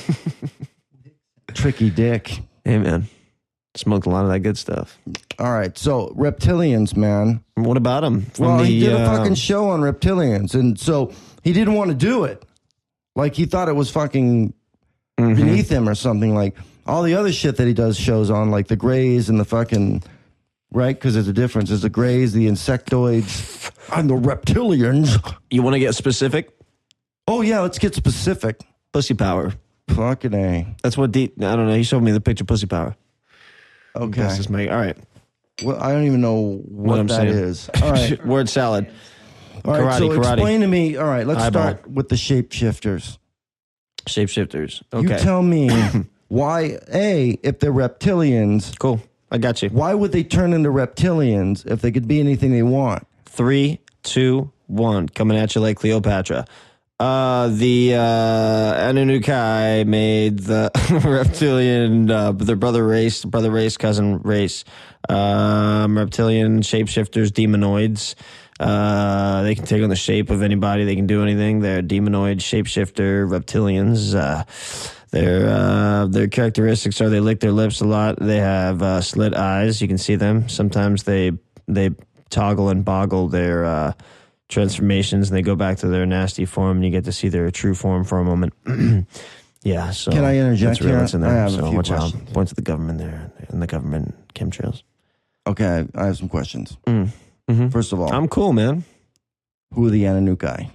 Tricky Dick. Hey, man. Smoked a lot of that good stuff. All right, so reptilians, man. What about him? From Well, the, he did a uh, fucking show on reptilians, and so he didn't want to do it. Like he thought it was fucking mhm. beneath him or something. Like all the other shit that he does shows on, like the Greys and the fucking right, because there's a difference. There's the Greys, the insectoids, and the reptilians. You want to get specific? Oh yeah, let's get specific. Pussy power. Fucking A. That's what D. I don't know. He showed me the picture. Pussy power. Okay. That's just my, all right. Well, I don't even know what, I'm that saying. is. All right. Word salad. All right. Karate, so karate. explain to me. All right. Let's Eyeball. start with the shapeshifters. Shapeshifters. Okay. You tell me why, A, if they're reptilians, Cool. I got you. why would they turn into reptilians if they could be anything they want? Three, two, one. Coming at you like Cleopatra. Uh, the uh, Anunnaki made the reptilian, uh, their brother race, brother race, cousin race. Um, reptilian shapeshifters, demonoids. Uh, they can take on the shape of anybody. They can do anything. They're demonoid, shapeshifter, reptilians. Uh, their uh, their characteristics are they lick their lips a lot. They have uh, slit eyes. You can see them. Sometimes they they toggle and boggle their uh, transformations, and they go back to their nasty form, and you get to see their true form for a moment. Yeah. So Can I interject that's real here? what's in I there. have a so few watch out. questions. Point to the government there, and the government chemtrails. Okay. I have some questions. Mm. Mm-hmm. First of all, I'm cool, man. who are the Anunnaki?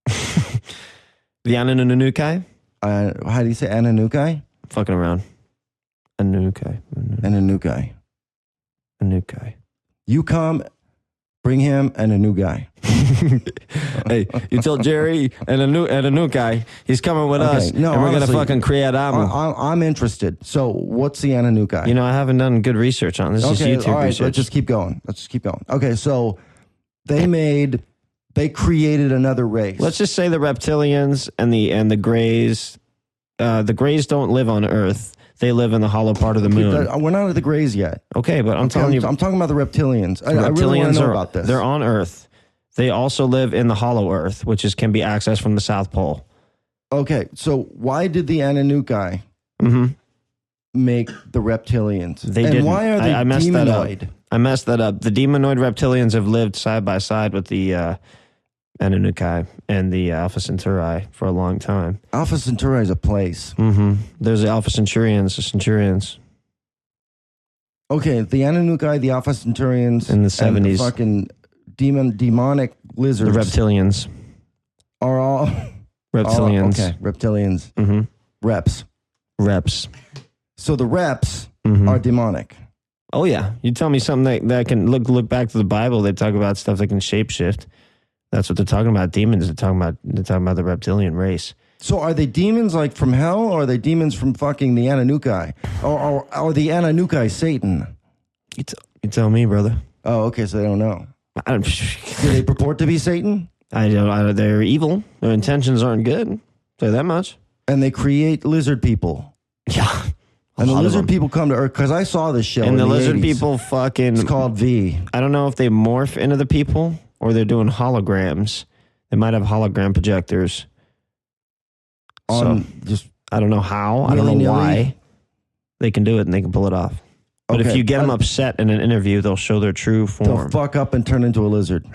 The Anunnaki? Uh, how do you say Anunnaki? Fucking around. Anunnaki. Anunnaki. Anunnaki. You come, bring him, and a new guy. Hey, you tell Jerry and a new and a new guy he's coming with Okay, us, no, and we're honestly, gonna fucking create I, album. I, I'm interested. So, what's the Anunnaki? You know, I haven't done good research on this. This okay, is YouTube all right. research. Let's just keep going. Let's just keep going. Okay, so they made, they created another race. Let's just say the reptilians and the and the Greys. Uh, the Greys don't live on Earth. They live in the hollow part of the moon. We're not at the Greys yet. Okay, but I'm Okay, telling I'm, you, I'm talking about the reptilians. I, I really want reptilians to know are about this. they're on Earth. They also live in the hollow Earth, which is can be accessed from the South Pole. Okay, so why did the Anunnaki Mm-hmm. make the reptilians? They and didn't. why are they I, I messed demonoid? that up. I messed that up. The demonoid reptilians have lived side by side with the uh, Anunnaki and the Alpha Centauri for a long time. Alpha Centauri is a place. Mm-hmm. There's the Alpha Centurions, the Centurions. Okay, the Anunnaki, the Alpha Centaurians, In the and seventies. fucking demon, demonic The lizards reptilians. are all Reptilians. all- okay, reptilians, Mm-hmm. reps. Reps. So the reps Mhm. are demonic. Oh yeah, you tell me something that, that can look look back to the Bible. They talk about stuff that can shapeshift. That's what they're talking about. Demons. They're talking about. They're talking about the reptilian race. So are they demons like from hell, or are they demons from fucking the Anunnaki, or or are the Anunnaki Satan? You, t- you tell me, brother. Oh, okay, so they don't know. I don't. Do they purport to be Satan? I don't. I, they're evil. Their intentions aren't good. Say that much. And they create lizard people. Yeah. And the lot of lizard them. people come to Earth because I saw this show. And in the, the lizard eighties. people fucking. It's called V. I don't know if they morph into the people or they're doing holograms. They might have hologram projectors. On So just I don't know how. I don't know Willy-nilly? why. They can do it and they can pull it off. But if Okay. you get them Uh, upset in an interview, they'll show their true they'll form. fuck up and turn into a lizard.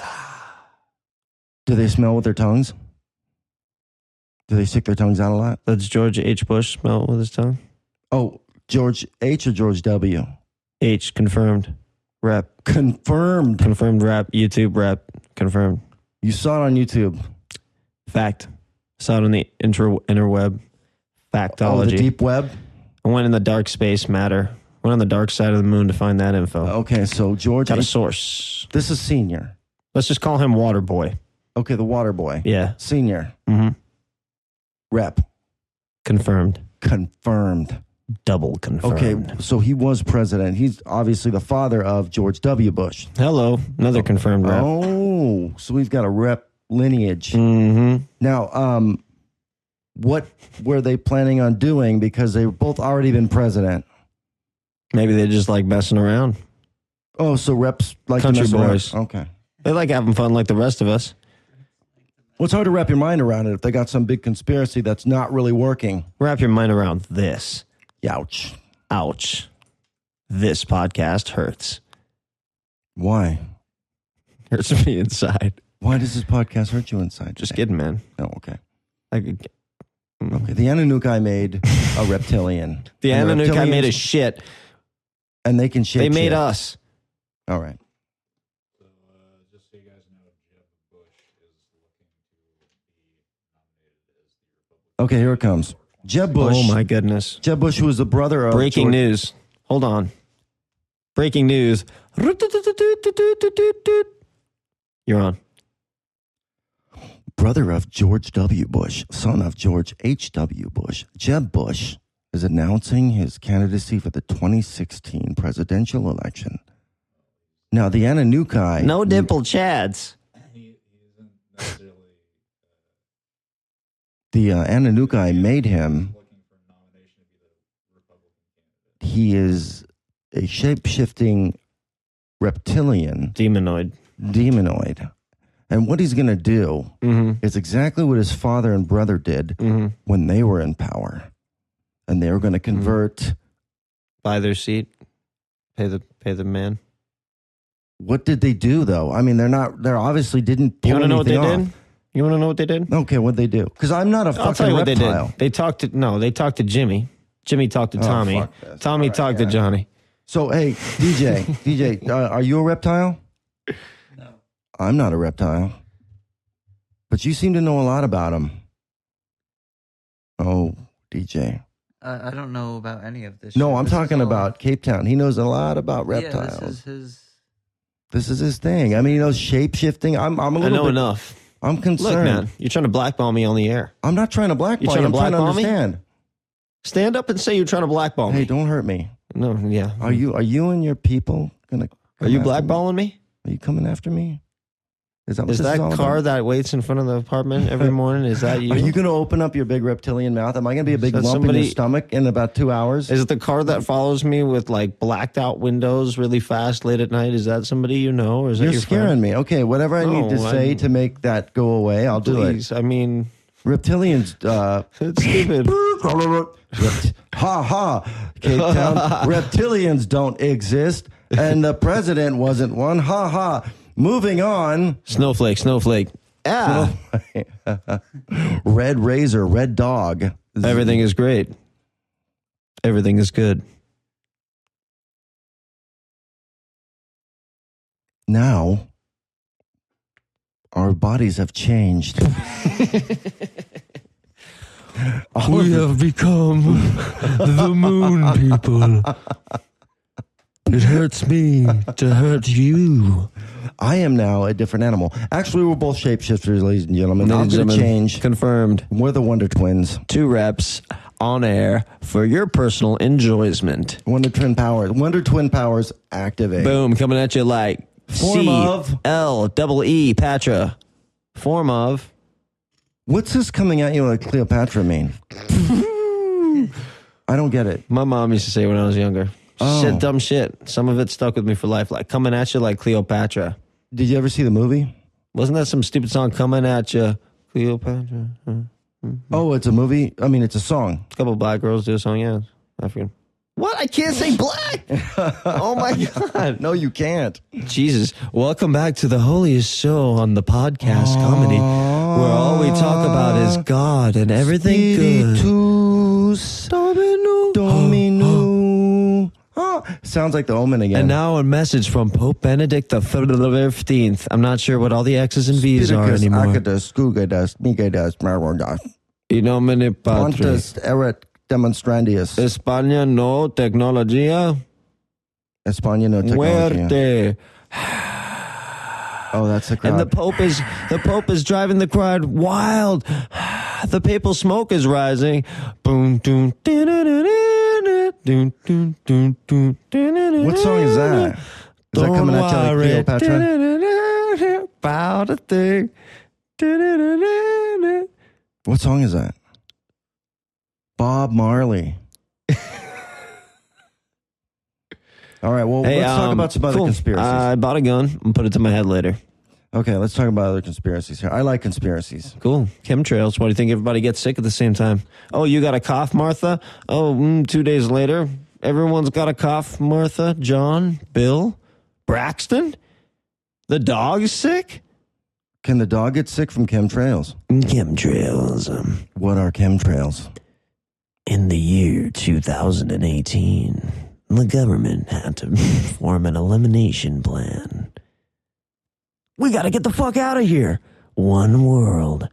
Do they smell with their tongues? Do they stick their tongues out a lot? Does George H. Bush smell with his tongue? Oh, George H or George W? H, confirmed. Rep. Confirmed. Confirmed rep. YouTube rep. Confirmed. You saw it on YouTube. Fact. Saw it on the inter- interweb. Oh, Factology. the deep web. I went in the dark space matter. Went on the dark side of the moon to find that info. Okay, so George Got a H. source. This is senior. Let's just call him Waterboy. Okay, the water boy. Yeah. Senior. Mm-hmm. Rep. Confirmed. Confirmed. Double confirmed. Okay, so he was president. He's obviously the father of George W. Bush. Hello. Another confirmed rep. Oh, so we've got a rep lineage. Mm-hmm. Now, um, what were they planning on doing? Because they've both already been president. Maybe they just like messing around. Oh, so reps like to Country mess around. boys. Okay. They like having fun like the rest of us. Well, it's hard to wrap your mind around it if they got some big conspiracy that's not really working. Wrap your mind around this. Ouch. Ouch. This podcast hurts. Why? Hurts me inside. Why does this podcast hurt you inside? Just today? kidding, man. Oh, okay. I could, Okay. The Anunnaki made a reptilian. the And Anunnaki made a reptilians- shit. and they can shape They made shift. us. All right. So, uh, just so you guys know, Jeb Bush is looking to be nominated as the Republican. Okay, here it comes. Jeb Bush. Oh my goodness. Jeb Bush, who was the brother of Breaking George- news. Hold on. Breaking news. You're on. brother of George W. Bush, son of George H W. Bush. Jeb Bush is announcing his candidacy for the twenty sixteen presidential election. Now, the Anunnaki. No dimple chads. He, he isn't necessarily The uh, Anunnaki made him. looking for a nomination to be the Republican candidate. He is a shape shifting reptilian Demonoid. demonoid. And what he's going to do Mm-hmm. is exactly what his father and brother did Mm-hmm. when they were in power. And they were going to convert. Buy their seat. Pay the pay the man. What did they do, though? I mean, they're not, they're obviously didn't pull You want to know what they anything did? You want to know what they did? off. Okay, what'd they do? Because I'm not a I'll tell fucking you what reptile. they did. They talked to no. They talked to Jimmy. Jimmy talked to Oh, Tommy. fuck this. Tommy All right, talked yeah. to Johnny. So, hey, D J, D J, uh, are you a reptile? No. I'm not a reptile. But you seem to know a lot about them. Oh, D J. I, I don't know about any of this. No, shit. I'm This is talking all- about Cape Town. He knows a lot about Yeah, reptiles. this is his. This is his thing. I mean, he knows shape shifting. I'm, I'm a I little know bit. enough. I'm Look, concerned. man, you're trying to blackball me on the air. I'm not trying to blackball. trying to I'm trying to blackball me? understand. Stand up and say you're trying to blackball Hey, me. don't hurt me. No, yeah. Are you? Are you and your people gonna? Are come you after me? blackballing me? Are you coming after me? Is that what Is this that all car about? that waits in front of the apartment every morning? Is that you? Are you going to open up your big reptilian mouth? Am I going to be a big that lump in somebody- your stomach in about two hours? Is it the car that follows me with like blacked out windows really fast late at night? Is that somebody you know? Or is You're that your scaring friend? me. Okay, whatever I need to No, say I'm- to make that go away, I'll do it. Please, I mean, Reptilians, uh, it's stupid. rept- ha ha, Cape Town. Reptilians don't exist, and the president wasn't one. Ha ha. Moving on. Snowflake, snowflake. Ah, Red razor, red dog. everything is great. Everything is good. Now, our bodies have changed. We have become the moon people. It hurts me to hurt you. I am now a different animal. Actually, we're both shapeshifters, ladies and gentlemen. I'm Ladies and going to gentlemen, change. Confirmed. We're the Wonder Twins. Two reps on air for your personal enjoyment. Wonder Twin powers. Wonder Twin powers activate. Boom, coming at you like Form C of- L double E Patra. Form of. What's this coming at you like Cleopatra mean? I don't get it. My mom used to say when I was younger. Oh. Shit, dumb shit. Some of it stuck with me for life. Like coming at you like Cleopatra. Did you ever see the movie? Wasn't that some stupid song? Coming at you, Cleopatra. Huh? Oh, it's a movie? I mean, it's a song. A couple of black girls do a song. Yeah, African. What? I can't say black. Oh my god. No, you can't. Jesus. Welcome back to the holiest show on the podcast comedy, where all we talk about is God and everything good. Spiritus Domino. Oh, sounds like the Omen again. And now a message from Pope Benedict the fifteenth. I'm not sure what all the X's and V's are Spiritus anymore. Acadus, Gugadas, Migadas, Marwadas, In nomine Patris. Pontus, Eret, Demonstrandius, España no tecnología. España no technology. Muerte. Oh, that's the crowd. And the Pope is the Pope is driving the crowd wild. The papal smoke is rising. Boom, doom, doom, doom, doom, doom, doom. What song is that? Is that coming at you like Cleopatra? About a thing. What song is that? Bob Marley. All right, well, Hey, let's talk um, about some other cool. conspiracies. I bought a gun and put it to my head later. okay, let's talk about other conspiracies here. I like conspiracies. Cool. Chemtrails. Why do you think everybody gets sick at the same time? Oh, you got a cough, Martha? Oh, mm, two days later, everyone's got a cough, Martha, John, Bill, Braxton? The dog's sick? Can the dog get sick from chemtrails? Chemtrails. Um, What are chemtrails? in the year two thousand eighteen, the government had to form an elimination plan. We got to get the fuck out of here. One world.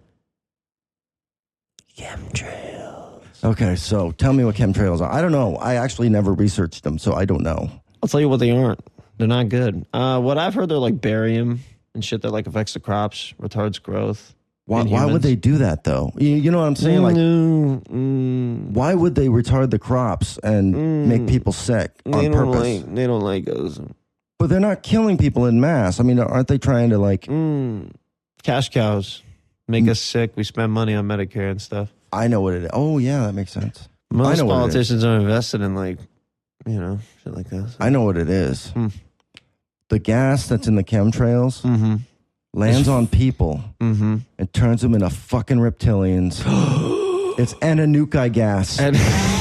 Chemtrails. Okay, so tell me what chemtrails are. I don't know. I actually never researched them, so I don't know. I'll tell you what they aren't. They're not good. Uh, what I've heard, they're like barium and shit that like affects the crops, retards growth. Why, in why would humans. they do that, though? You, you know what I'm saying? Like, Mm, mm, why would they retard the crops and Mm. make people sick they on don't purpose? like. They don't like us. But they're not killing people in mass. I mean, aren't they trying to, like, Mm. Cash cows make us sick. We spend money on Medicare and stuff. I know what it is. Oh, yeah, that makes sense. Most know what it is. politicians are invested in like, you know, shit like this. I know what it is. Hmm. The gas that's in the chemtrails Mm-hmm. lands on people Mm-hmm. and turns them into fucking reptilians. It's Ananukai gas. And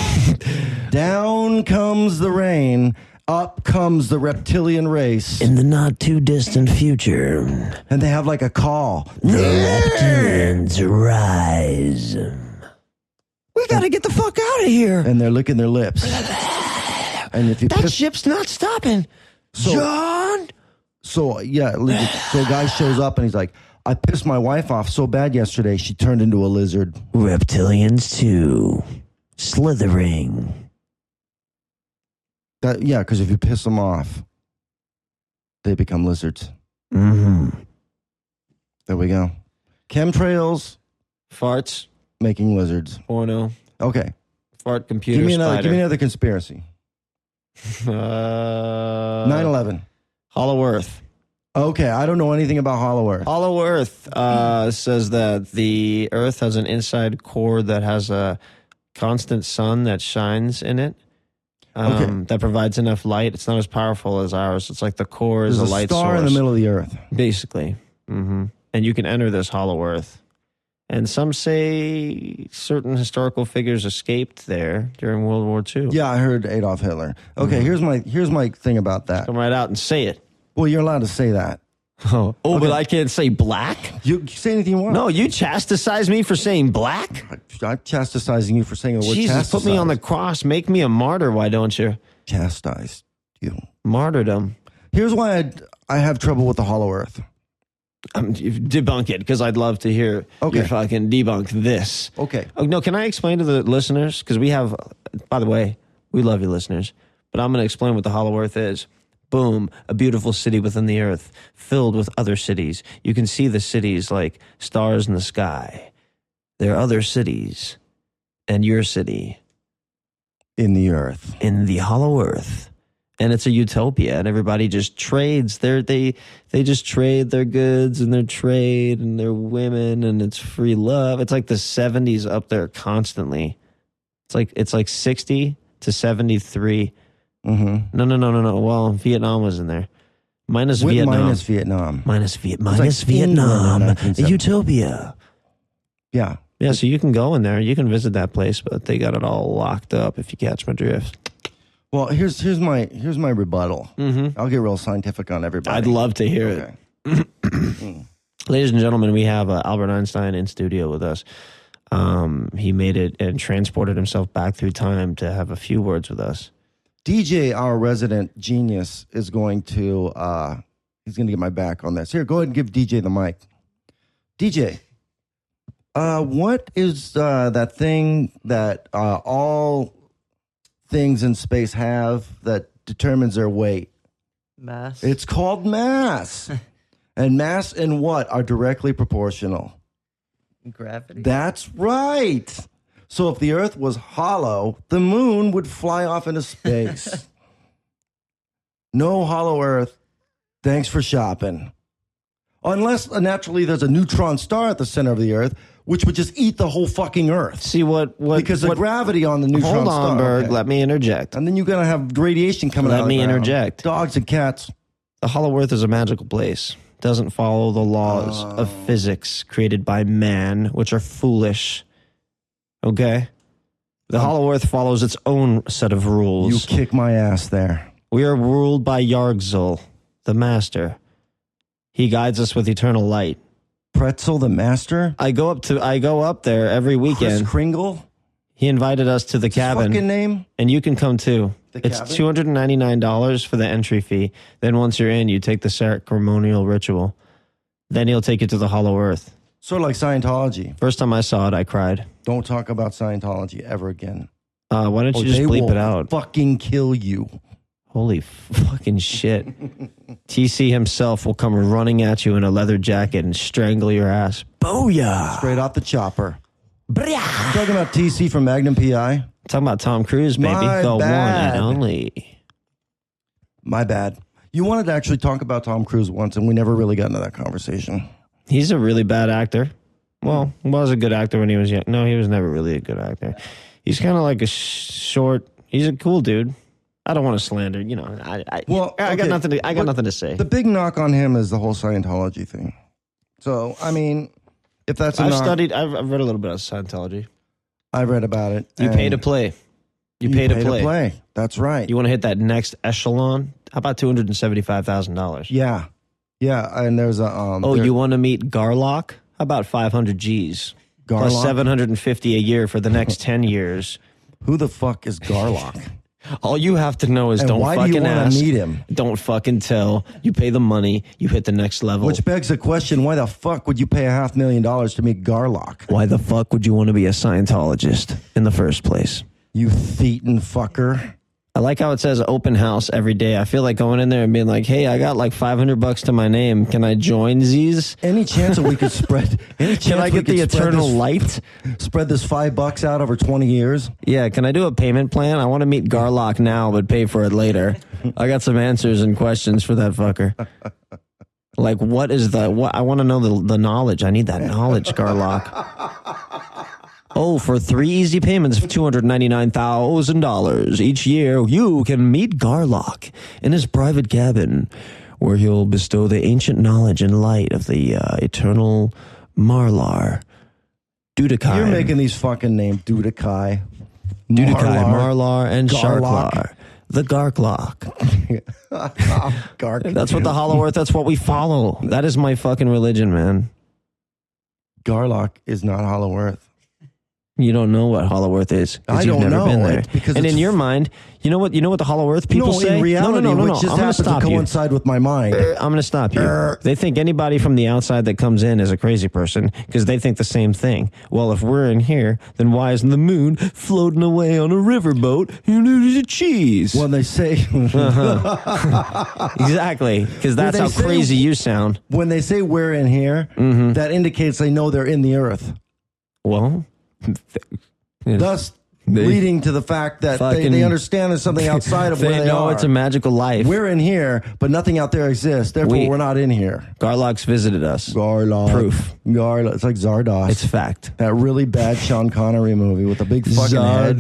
Down comes the rain. Up comes the reptilian race. in the not too distant future, And they have like a call. the reptilians rise. We gotta get the fuck out of here. And they're licking their lips. And if you That piss, ship's not stopping. So- John? so yeah, li- so a guy shows up and he's like, I pissed my wife off so bad yesterday she turned into a lizard. Reptilians too. Slithering. That yeah, because if you piss them off, they become lizards. Mm-hmm. There we go. Chemtrails Farts, making lizards. porno, Okay, fart computer give me another. spider. Give me another conspiracy. uh, nine eleven. Hollow Earth. Okay, I don't know anything about Hollow Earth. Hollow Earth uh, says that the Earth has an inside core that has a constant sun that shines in it. Um, Okay. That provides enough light. It's not as powerful as ours. It's like the core is There's a a light star source. in the middle of the Earth. Basically. hmm And you can enter this Hollow Earth. And some say certain historical figures escaped there during World War Two. Yeah, I heard Adolf Hitler. Okay, Mm-hmm. here's my here's my thing about that. Come right out and say it. Well, you're allowed to say that. Oh, oh Okay. but I can't say black? You you say anything you want. No, you chastise me for saying black? I'm chastising you for saying the word Jesus, put me on the chastise. cross. Make me a martyr, why don't you? Chastise you. Martyrdom. Here's why I I have trouble with the Hollow Earth. Um, debunk it, because I'd love to hear Okay. you fucking debunk this. Okay. Oh, no, can I explain to the listeners? Because we have, by the way, we love you listeners, but I'm going to explain what the Hollow Earth is. Boom, a beautiful city within the earth, filled with other cities. You can see the cities like stars in the sky. There are other cities, and your city In the Earth. in the Hollow Earth. And it's a utopia, and everybody just trades. They're, they they just trade their goods and their trade and their women, and it's free love. It's like the seventies up there constantly. It's like it's like sixty to seventy-three. Mm-hmm. No, no, no, no, no. Well, Vietnam was in there. Minus With Vietnam. minus Vietnam. minus Viet. like Minus England in Vietnam. nineteen seventy. Utopia. Yeah. Yeah, so you can go in there. You can visit that place, but they got it all locked up. If you catch my drift. Well, here's here's my here's my rebuttal. Mm-hmm. I'll get real scientific on everybody. I'd love to hear it. Okay. Ladies and gentlemen, we have uh, Albert Einstein in studio with us. Um, he made it and transported himself back through time to have a few words with us. D J, our resident genius, is going to uh, he's going to get my back on this. Here, go ahead and give D J the mic. D J, uh, what is uh, that thing that uh, all things in space have that determines their weight? Mass. It's called mass. And mass and what are directly proportional? Gravity. That's right. So if the Earth was hollow, the moon would fly off into space. No hollow Earth. Thanks for shopping. Unless uh, naturally there's a neutron star at the center of the Earth, which would just eat the whole fucking Earth. See what what Because what, the gravity on the neutron Hold star. on, Berg. okay. Let me interject. And then you're going to have radiation coming Let out of the me ground. interject. Dogs and cats. The Hollow Earth is a magical place. Doesn't follow the laws of Oh. physics created by man, which are foolish. Okay? The Hollow Earth follows its own set of You rules. kick my ass there. We are ruled by Yargzul, the master. He guides us with eternal light. Pretzel the master? I go up to I go up there every Chris weekend. Kringle? He invited us to the cabin, Fucking name? and you can come too. The It's cabin? two hundred ninety-nine dollars for the entry fee. Then once you're in, you take the ceremonial ritual. Then he'll take you to the Hollow Earth. Sort of like Scientology. First time I saw it, I cried. Don't talk about Scientology ever again. Uh, why don't you Or just they bleep will it out? Fucking kill you. Holy fucking shit. T C himself will come running at you in a leather jacket and strangle your ass. Booyah! Straight off the chopper. Bria! I'm talking about T C from Magnum P I. Talking about Tom Cruise, baby. My the bad. one and only. My bad. You wanted to actually talk about Tom Cruise once, and we never really got into that conversation. He's a really bad actor. Well, he was a good actor when he was young. No, he was never really a good actor. He's kind of like a sh- short. He's a cool dude. I don't want to slander. You know, I I, Well, I got okay, nothing. To, I got but nothing to say. The big knock on him is the whole Scientology thing. So, I mean, if that's a I've knock, studied. I've, I've read a little bit of Scientology. I've read about it. You and pay to play. You, pay, to, play. That's right. You want to hit that next echelon? How about two hundred and seventy-five thousand dollars? yeah. Yeah, and there's a... Um, Oh, there- you want to meet Garlock? How about five hundred G's? Plus Garlock? seven hundred fifty a year for the next ten years. Who the fuck is Garlock? All you have to know is And don't why do fucking you want ask. to meet him? Don't fucking tell. You pay the money. You hit the next level. Which begs the question, why the fuck would you pay a half million dollars to meet Garlock? Why the fuck would you want to be a Scientologist in the first place? You thetan fucker. I like how it says open house every day. I feel like going in there and being like, hey, I got like five hundred bucks to my name. Can I join these? Any chance that we could spread... Any chance Can I we get could the spread eternal this- light? Spread this five bucks out over twenty years? Yeah, can I do a payment plan? I want to meet Garlock now, but pay for it later. I got some answers and questions for that fucker. Like, what is the, what, I want to know the, the knowledge. I need that knowledge, Garlock. Oh, for three easy payments of two hundred ninety-nine thousand dollars each year, you can meet Garlock in his private cabin, where he'll bestow the ancient knowledge and light of the uh, eternal Marlar. Dudekine. You're making these fucking names. Dudekine. Dudekine, Marlar. Marlar, and Garlock. Sharklar. The Garklock. Gark. That's what the Hollow Earth, that's what we follow. That is my fucking religion, man. Garlock is not Hollow Earth. You don't know what Hollow Earth is I because you've don't never know, been there. it's because and it's in your f- mind, you know what? You know what the Hollow Earth people no, say. in reality, no, no, no, no, which no. just I'm going to happens to stop you. coincide with my mind. I'm going to stop you. Er. They think anybody from the outside that comes in is a crazy person because they think the same thing. Well, if we're in here, then why isn't the moon floating away on a riverboat? You know, there's a cheese. When they say Exactly, because that's they how say- crazy you sound. when they say we're in here, Mm-hmm. that indicates they know they're in the earth. Well, Thus They- leading to the fact that they, Fucking- they understand there's something outside of they where they know are. it's a magical life. We're in here, but nothing out there exists. Therefore, We- we, are not in here. Garlock's visited us. Garlock. Proof. Garlock. It's like Zardoz. It's fact. that really bad Sean Connery movie with the big fucking head.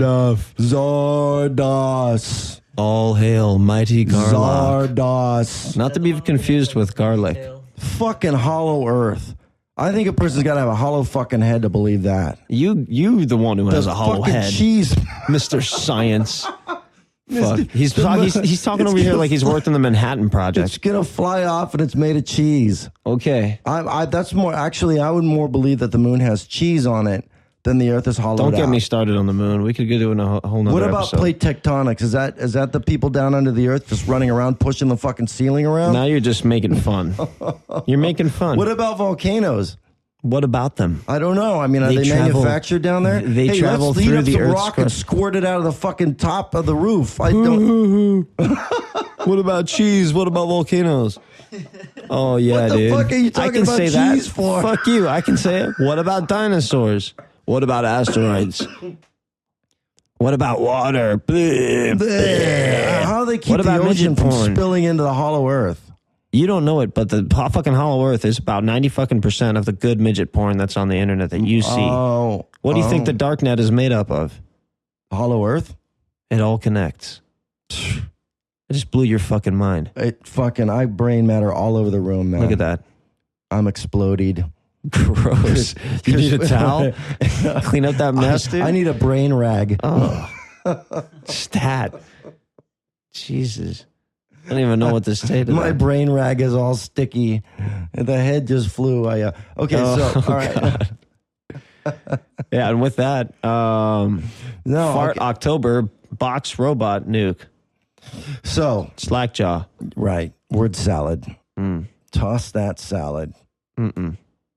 Zardoz. All hail, mighty Garlock. Zardoz. Not to be confused with garlic. Fucking Hollow Earth. I think a person's got to have a hollow fucking head to believe that. You, you, the one who has The a hollow fucking head, cheese. Mister Science. Fuck. He's, the talk, mo- he's he's talking it's over here gonna- like he's worked in the Manhattan It's Project. gonna fly off and it's made of cheese. Okay, I, I that's more actually. I would more believe that the moon has cheese on it than the Earth is hollowed don't get out. me started on the moon. We could go to a whole whole nother What about episode. plate tectonics? Is that is that the people down under the Earth just running around pushing the fucking ceiling around? Now you're just making fun. You're making fun. What about volcanoes? What about them? I don't know. I mean, are They they, travel- manufactured down there? they hey, travel let's lead through up the the Earth's rock and crust. squirt it out of the fucking top of the roof. I don't. What about cheese? What about volcanoes? Oh yeah, What the dude. fuck are you I talking can about say cheese that. for? Fuck you. I can say it. What about dinosaurs? What about asteroids? What about water? Bleh, bleh. How do they keep What the about ocean midget from porn? spilling into the hollow Earth? You don't know it, but the po- fucking Hollow Earth is about ninety fucking percent of the good midget porn that's on the internet that you see. Oh, What do you think oh. the dark net is made up of? hollow Earth? It all connects. I just blew your fucking mind. It fucking I brain matter all over the room, man. Look at that. I'm exploded. Gross. You need a towel? Clean up that mess, dude? I need a brain rag. Oh, stat. Jesus. I don't even know what to say to My that. brain rag is all sticky. And the head just flew. I, uh, okay, Oh, so all right. Yeah, and with that, um, No, Fart okay. October box robot nuke. So Slackjaw. right, word salad. Mm. Toss that salad. Mm-mm.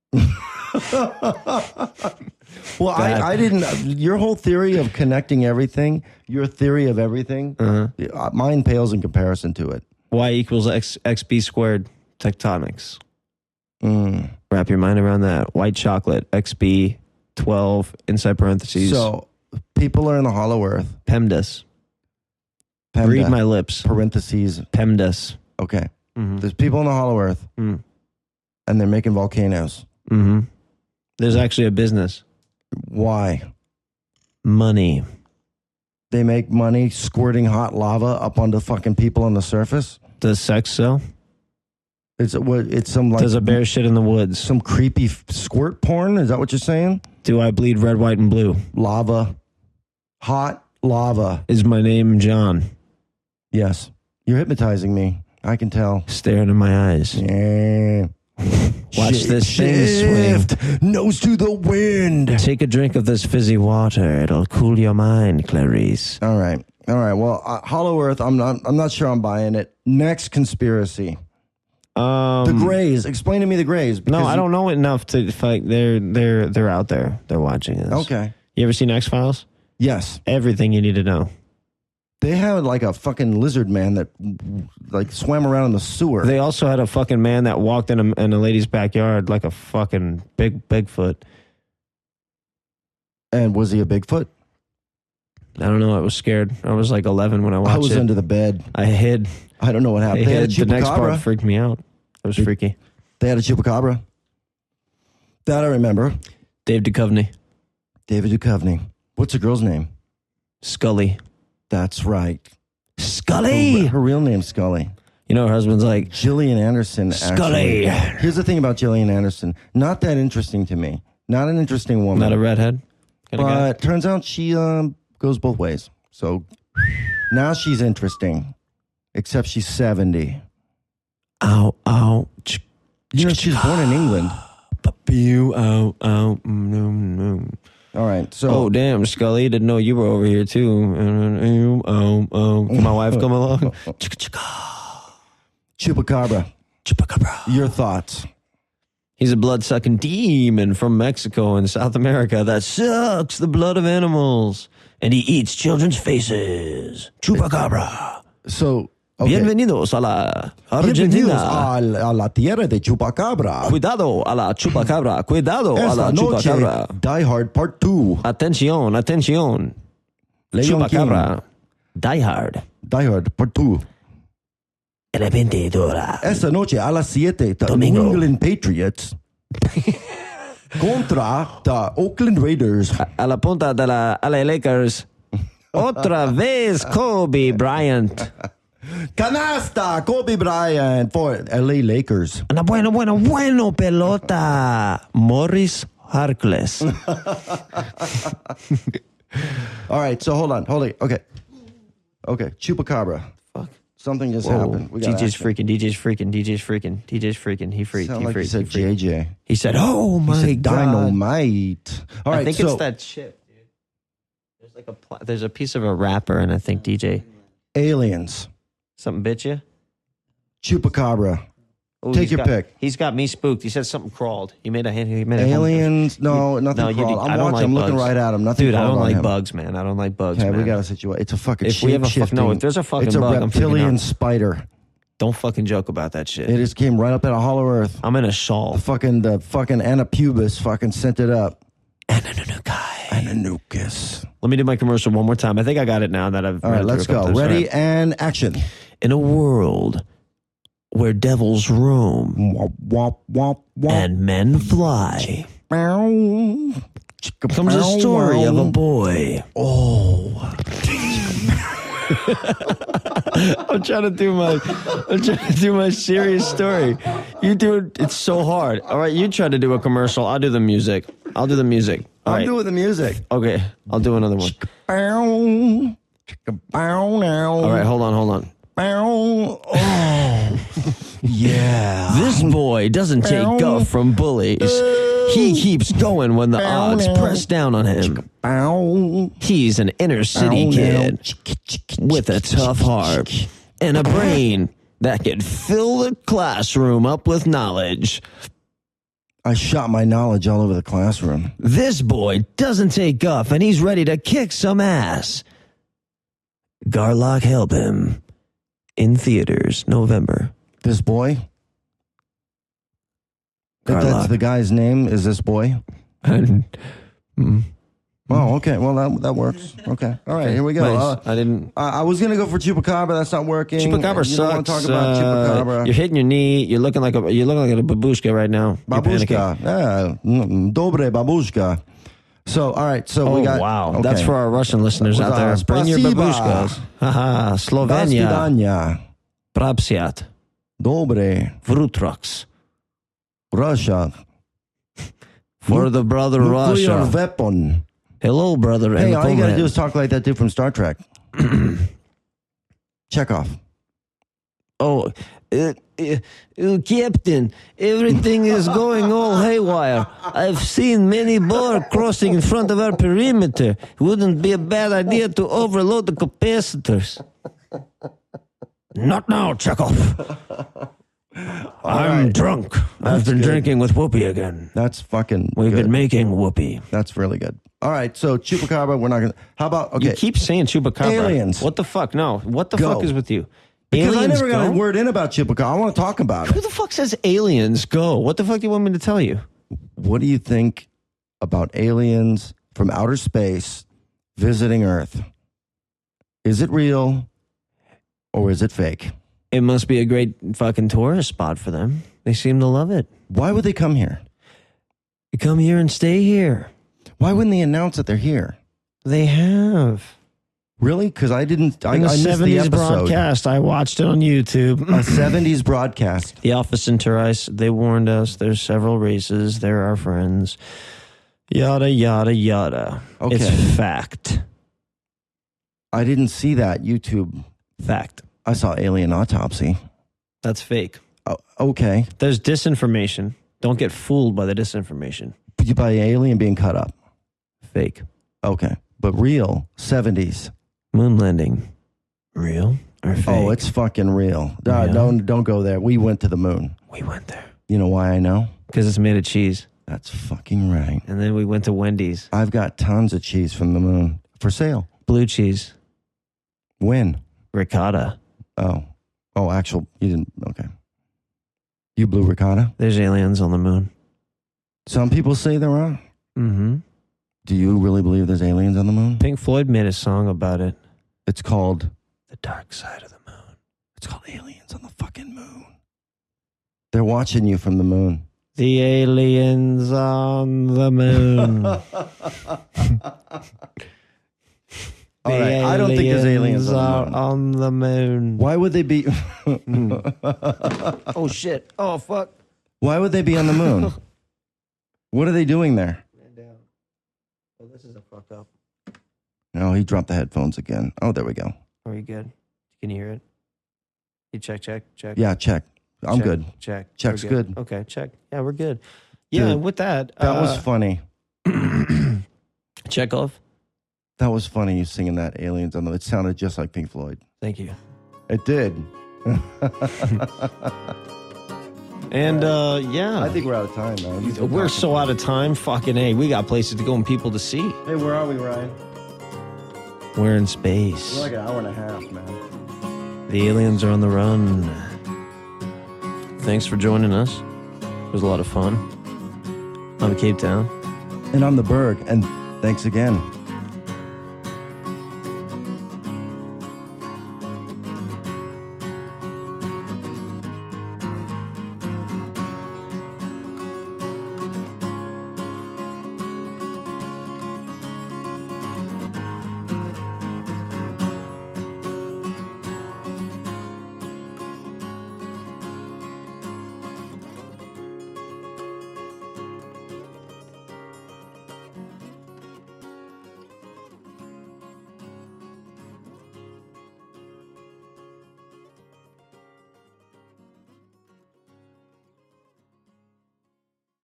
Well, I, I didn't. Your whole theory of connecting everything, your theory of everything, Uh-huh. uh, mine pales in comparison to it. Y equals X, XB squared tectonics. Mm. Wrap your mind around that. White chocolate, X B twelve, inside parentheses. So people are in the hollow earth. PEMDAS. Pemda, Read my lips. parentheses. PEMDAS. Okay, Mm-hmm. there's people in the hollow earth, Mm. and they're making volcanoes. Mm-hmm. There's actually a business. Why? Money. They make money squirting hot lava up onto fucking people on the surface. Does sex sell? It's what? It's some like Does a bear shit in the woods? some creepy f- squirt porn. Is that what you're saying? Do I bleed red, white, and blue? Lava, hot lava. Is my name John? Yes, you're hypnotizing me. I can tell. Stare into my eyes. Yeah. Watch this thing swing. Shift, nose to the wind. Take a drink of this fizzy water. It'll cool your mind, Clarice. All right, all right. Well, uh, Hollow Earth. I'm not. I'm not sure I'm buying it. Next conspiracy. Um, The Greys. Explain to me the Greys. No, because I don't know enough to like. They're they're they're out there. They're watching this. Okay. You ever seen X Files? Yes, Everything you need to know. they had like a fucking lizard man that like swam around in the sewer. They also had a fucking man that walked in a, in a lady's backyard like a fucking big Bigfoot. and was he a Bigfoot? I don't know. I was scared. I was like eleven when I watched I was it. under the bed. I hid. I don't know what I happened. They had hid. The next part Chupacabra. freaked me out. It was freaky. They had a chupacabra. That I remember. Dave Duchovny. David Duchovny. What's the girl's name? Scully. That's right. Scully! Her, her real name's Scully. You know, her husband's like, Gillian Anderson. Scully. Actually, here's the thing about Gillian Anderson. Not that interesting to me. Not an interesting woman. not a redhead. Kind of guy. But turns out she um, goes both ways. So now she's interesting. Except she's seventy. Ow, ow. ch- You know, she was born in England. Pew, ow, ow. mm, mm, mm. All right. So Oh, damn, Scully. Didn't know you were over here, too. Um, um, um, Can my wife come along? Chupacabra. Chupacabra. Your thoughts? He's a blood-sucking demon from Mexico and South America that sucks the blood of animals. And he eats children's faces. Chupacabra. So, okay. Bienvenidos a la Bienvenidos Argentina. a, la- a la tierra de Chupacabra. Cuidado a la chupacabra. Cuidado a Esta la noche, chupacabra. Die Hard Part two. Atención, atención. Leon Chupacabra. Die Hard. Die Hard Part two. El vendedora. Esta noche a las siete, the Domingo. New England Patriots contra the Oakland Raiders. A la punta de la L A Lakers. Otra vez Kobe Bryant. Canasta, Kobe Bryant for L A Lakers. Una bueno, bueno, bueno pelota. Morris Harkless. All right, so hold on, hold it. Okay, okay, Chupacabra. Fuck. Something just Whoa. happened. We got D J's action. freaking, D J's freaking, D J's freaking, D J's freaking. He freaked, Sound he like you freaked, said he freaked. J J. He said, oh my He said God. dynamite. All right, I think so it's that chip, dude. There's like a pl- there's a piece of a wrapper, and I think D J aliens, something bit you. Chupacabra, Ooh, Take he's your got- pick. He's got me spooked. He said something crawled. He made a hand. He made a aliens. No, nothing. No, you crawled. do- I I'm don't watching. like I'm looking bugs. right at him. Nothing. Dude, I crawled don't on like him. bugs, man. I don't like bugs, Okay, man. we got a situation. It's a fucking If we have a fuck- no, shape-shifting- if there's a fucking it's a bug, I'm freaking reptilian out. spider. Don't fucking joke about that shit. It just came right up out of Hollow Earth. I'm in a shawl. The fucking the fucking Anapubis fucking sent it up. Ananukai. Ananukus. Let me do my commercial one more time. I think I got it now that I've. All read right, it let's through a go. couple times. Ready All right. and action. In a world where devils roam Womp womp womp womp. and men fly, Bow. comes a story of a boy. Oh. I'm trying to do my, I'm trying to do my serious story. You do it. It's so hard. All right, you try to do a commercial. I'll do the music. I'll do the music. All I'm right. doing the music. Okay, I'll do another one. Bow. Chicka bow now. All right, hold on, hold on. Bow. Oh. Yeah. This boy doesn't take guff from bullies. He keeps going when the odds press down on him. Bow. He's an inner city kid with a tough heart and a brain that can fill the classroom up with knowledge. I shot my knowledge all over the classroom. This boy doesn't take guff and he's ready to kick some ass. Garlock Help Him in theaters November. This boy? If that's Garlock. the guy's name, is this boy? And, mm, Oh, okay. Well, that that works. Okay. All right, here we go. nice. Uh, I didn't. uh, I was going to go for Chupacabra. That's not working. Chupacabra you sucks. don't want to talk about Uh, Chupacabra. You're hitting your knee. You're looking like a. You're looking like a babushka right now. You're panicking. Babushka. Yeah. mm, Dobre babushka. So, all right. So Oh we got. wow, okay. that's for our Russian listeners With out there. us. Bring your Spasiba. babushkas. Haha, Do Slovenia, svidania. Prapsiat, Dobre. Vrutrox. Russia. For the brother Nuclear Russia. weapon. Hello, brother. Hey, and all you got to comrade. do is talk like that dude from Star Trek. Chekhov. Oh, uh, uh, uh, Captain, everything is going all haywire. I've seen many boar crossing in front of our perimeter. Wouldn't be a bad idea to overload the capacitors. Not now, Chekhov. I'm drunk. I've been good. drinking with Whoopi again. That's fucking We've good. been making Whoopi. That's really good. All right, so Chupacabra, we're not going to... How about... Okay. You keep saying Chupacabra. Aliens. What the fuck? No. What the Go. fuck is with you? Because aliens I never got go? a word in about Chupacabra. I want to talk about Who it. the fuck says aliens go? What the fuck do you want me to tell you? What do you think about aliens from outer space visiting Earth? Is it real or is it fake? It must be a great fucking tourist spot for them. They seem to love it. Why would they come here? You come here and stay here. Why wouldn't they announce that they're here? They have. Really? Because I didn't. I, In the I missed the seventies episode. broadcast, I watched it on YouTube. A seventies broadcast. The Office in Terrace, they warned us there's several races, they're our friends. Yada, yada, yada. Okay. It's fact. I didn't see that YouTube. Fact. I saw Alien Autopsy. That's fake. Oh, okay. There's disinformation. Don't get fooled by the disinformation. By alien being cut up. Fake. Okay. But real, seventies. Moon landing. Real or fake? Oh, it's fucking real. Uh, Real? don't, don't go there. We went to the moon. We went there. You know why I know? Because it's made of cheese. That's fucking right. And then we went to Wendy's. I've got tons of cheese from the moon for sale. Blue cheese. When? Ricotta. Oh. Oh, actual, you didn't, okay. You blew ricotta? There's aliens on the moon. Some people say there are. Mm-hmm. Do you really believe there's aliens on the moon? Pink Floyd made a song about it. It's called, The Dark Side of the Moon. it's called Aliens on the fucking Moon. They're watching you from the moon. The aliens on the moon. All right, I don't think there's aliens on the are moon. on the moon. Why would they be? Oh, shit. Oh, fuck. Why would they be on the moon? What are they doing there? Oh, this is a fuck up. No, he dropped the headphones again. Oh, there we go. Are you good? Can you hear it? You check, check, check. Yeah, check. I'm Check, good. Check. Check's We're good. Okay, check. Yeah, we're good. Yeah, Dude, and with that. That uh, was funny. Chekhov. That was funny. You singing that aliens on the. It sounded just like Pink Floyd. Thank you. It did. And uh, yeah, I think we're out of time, man. We've been we're talking so for- out of time. Fucking A. We got places to go and people to see. Hey, where are we, Ryan? We're in space. We're like an hour and a half, man. The aliens are on the run. Thanks for joining us. It was a lot of fun. I'm Cape Town. And I'm the Berg, and thanks again.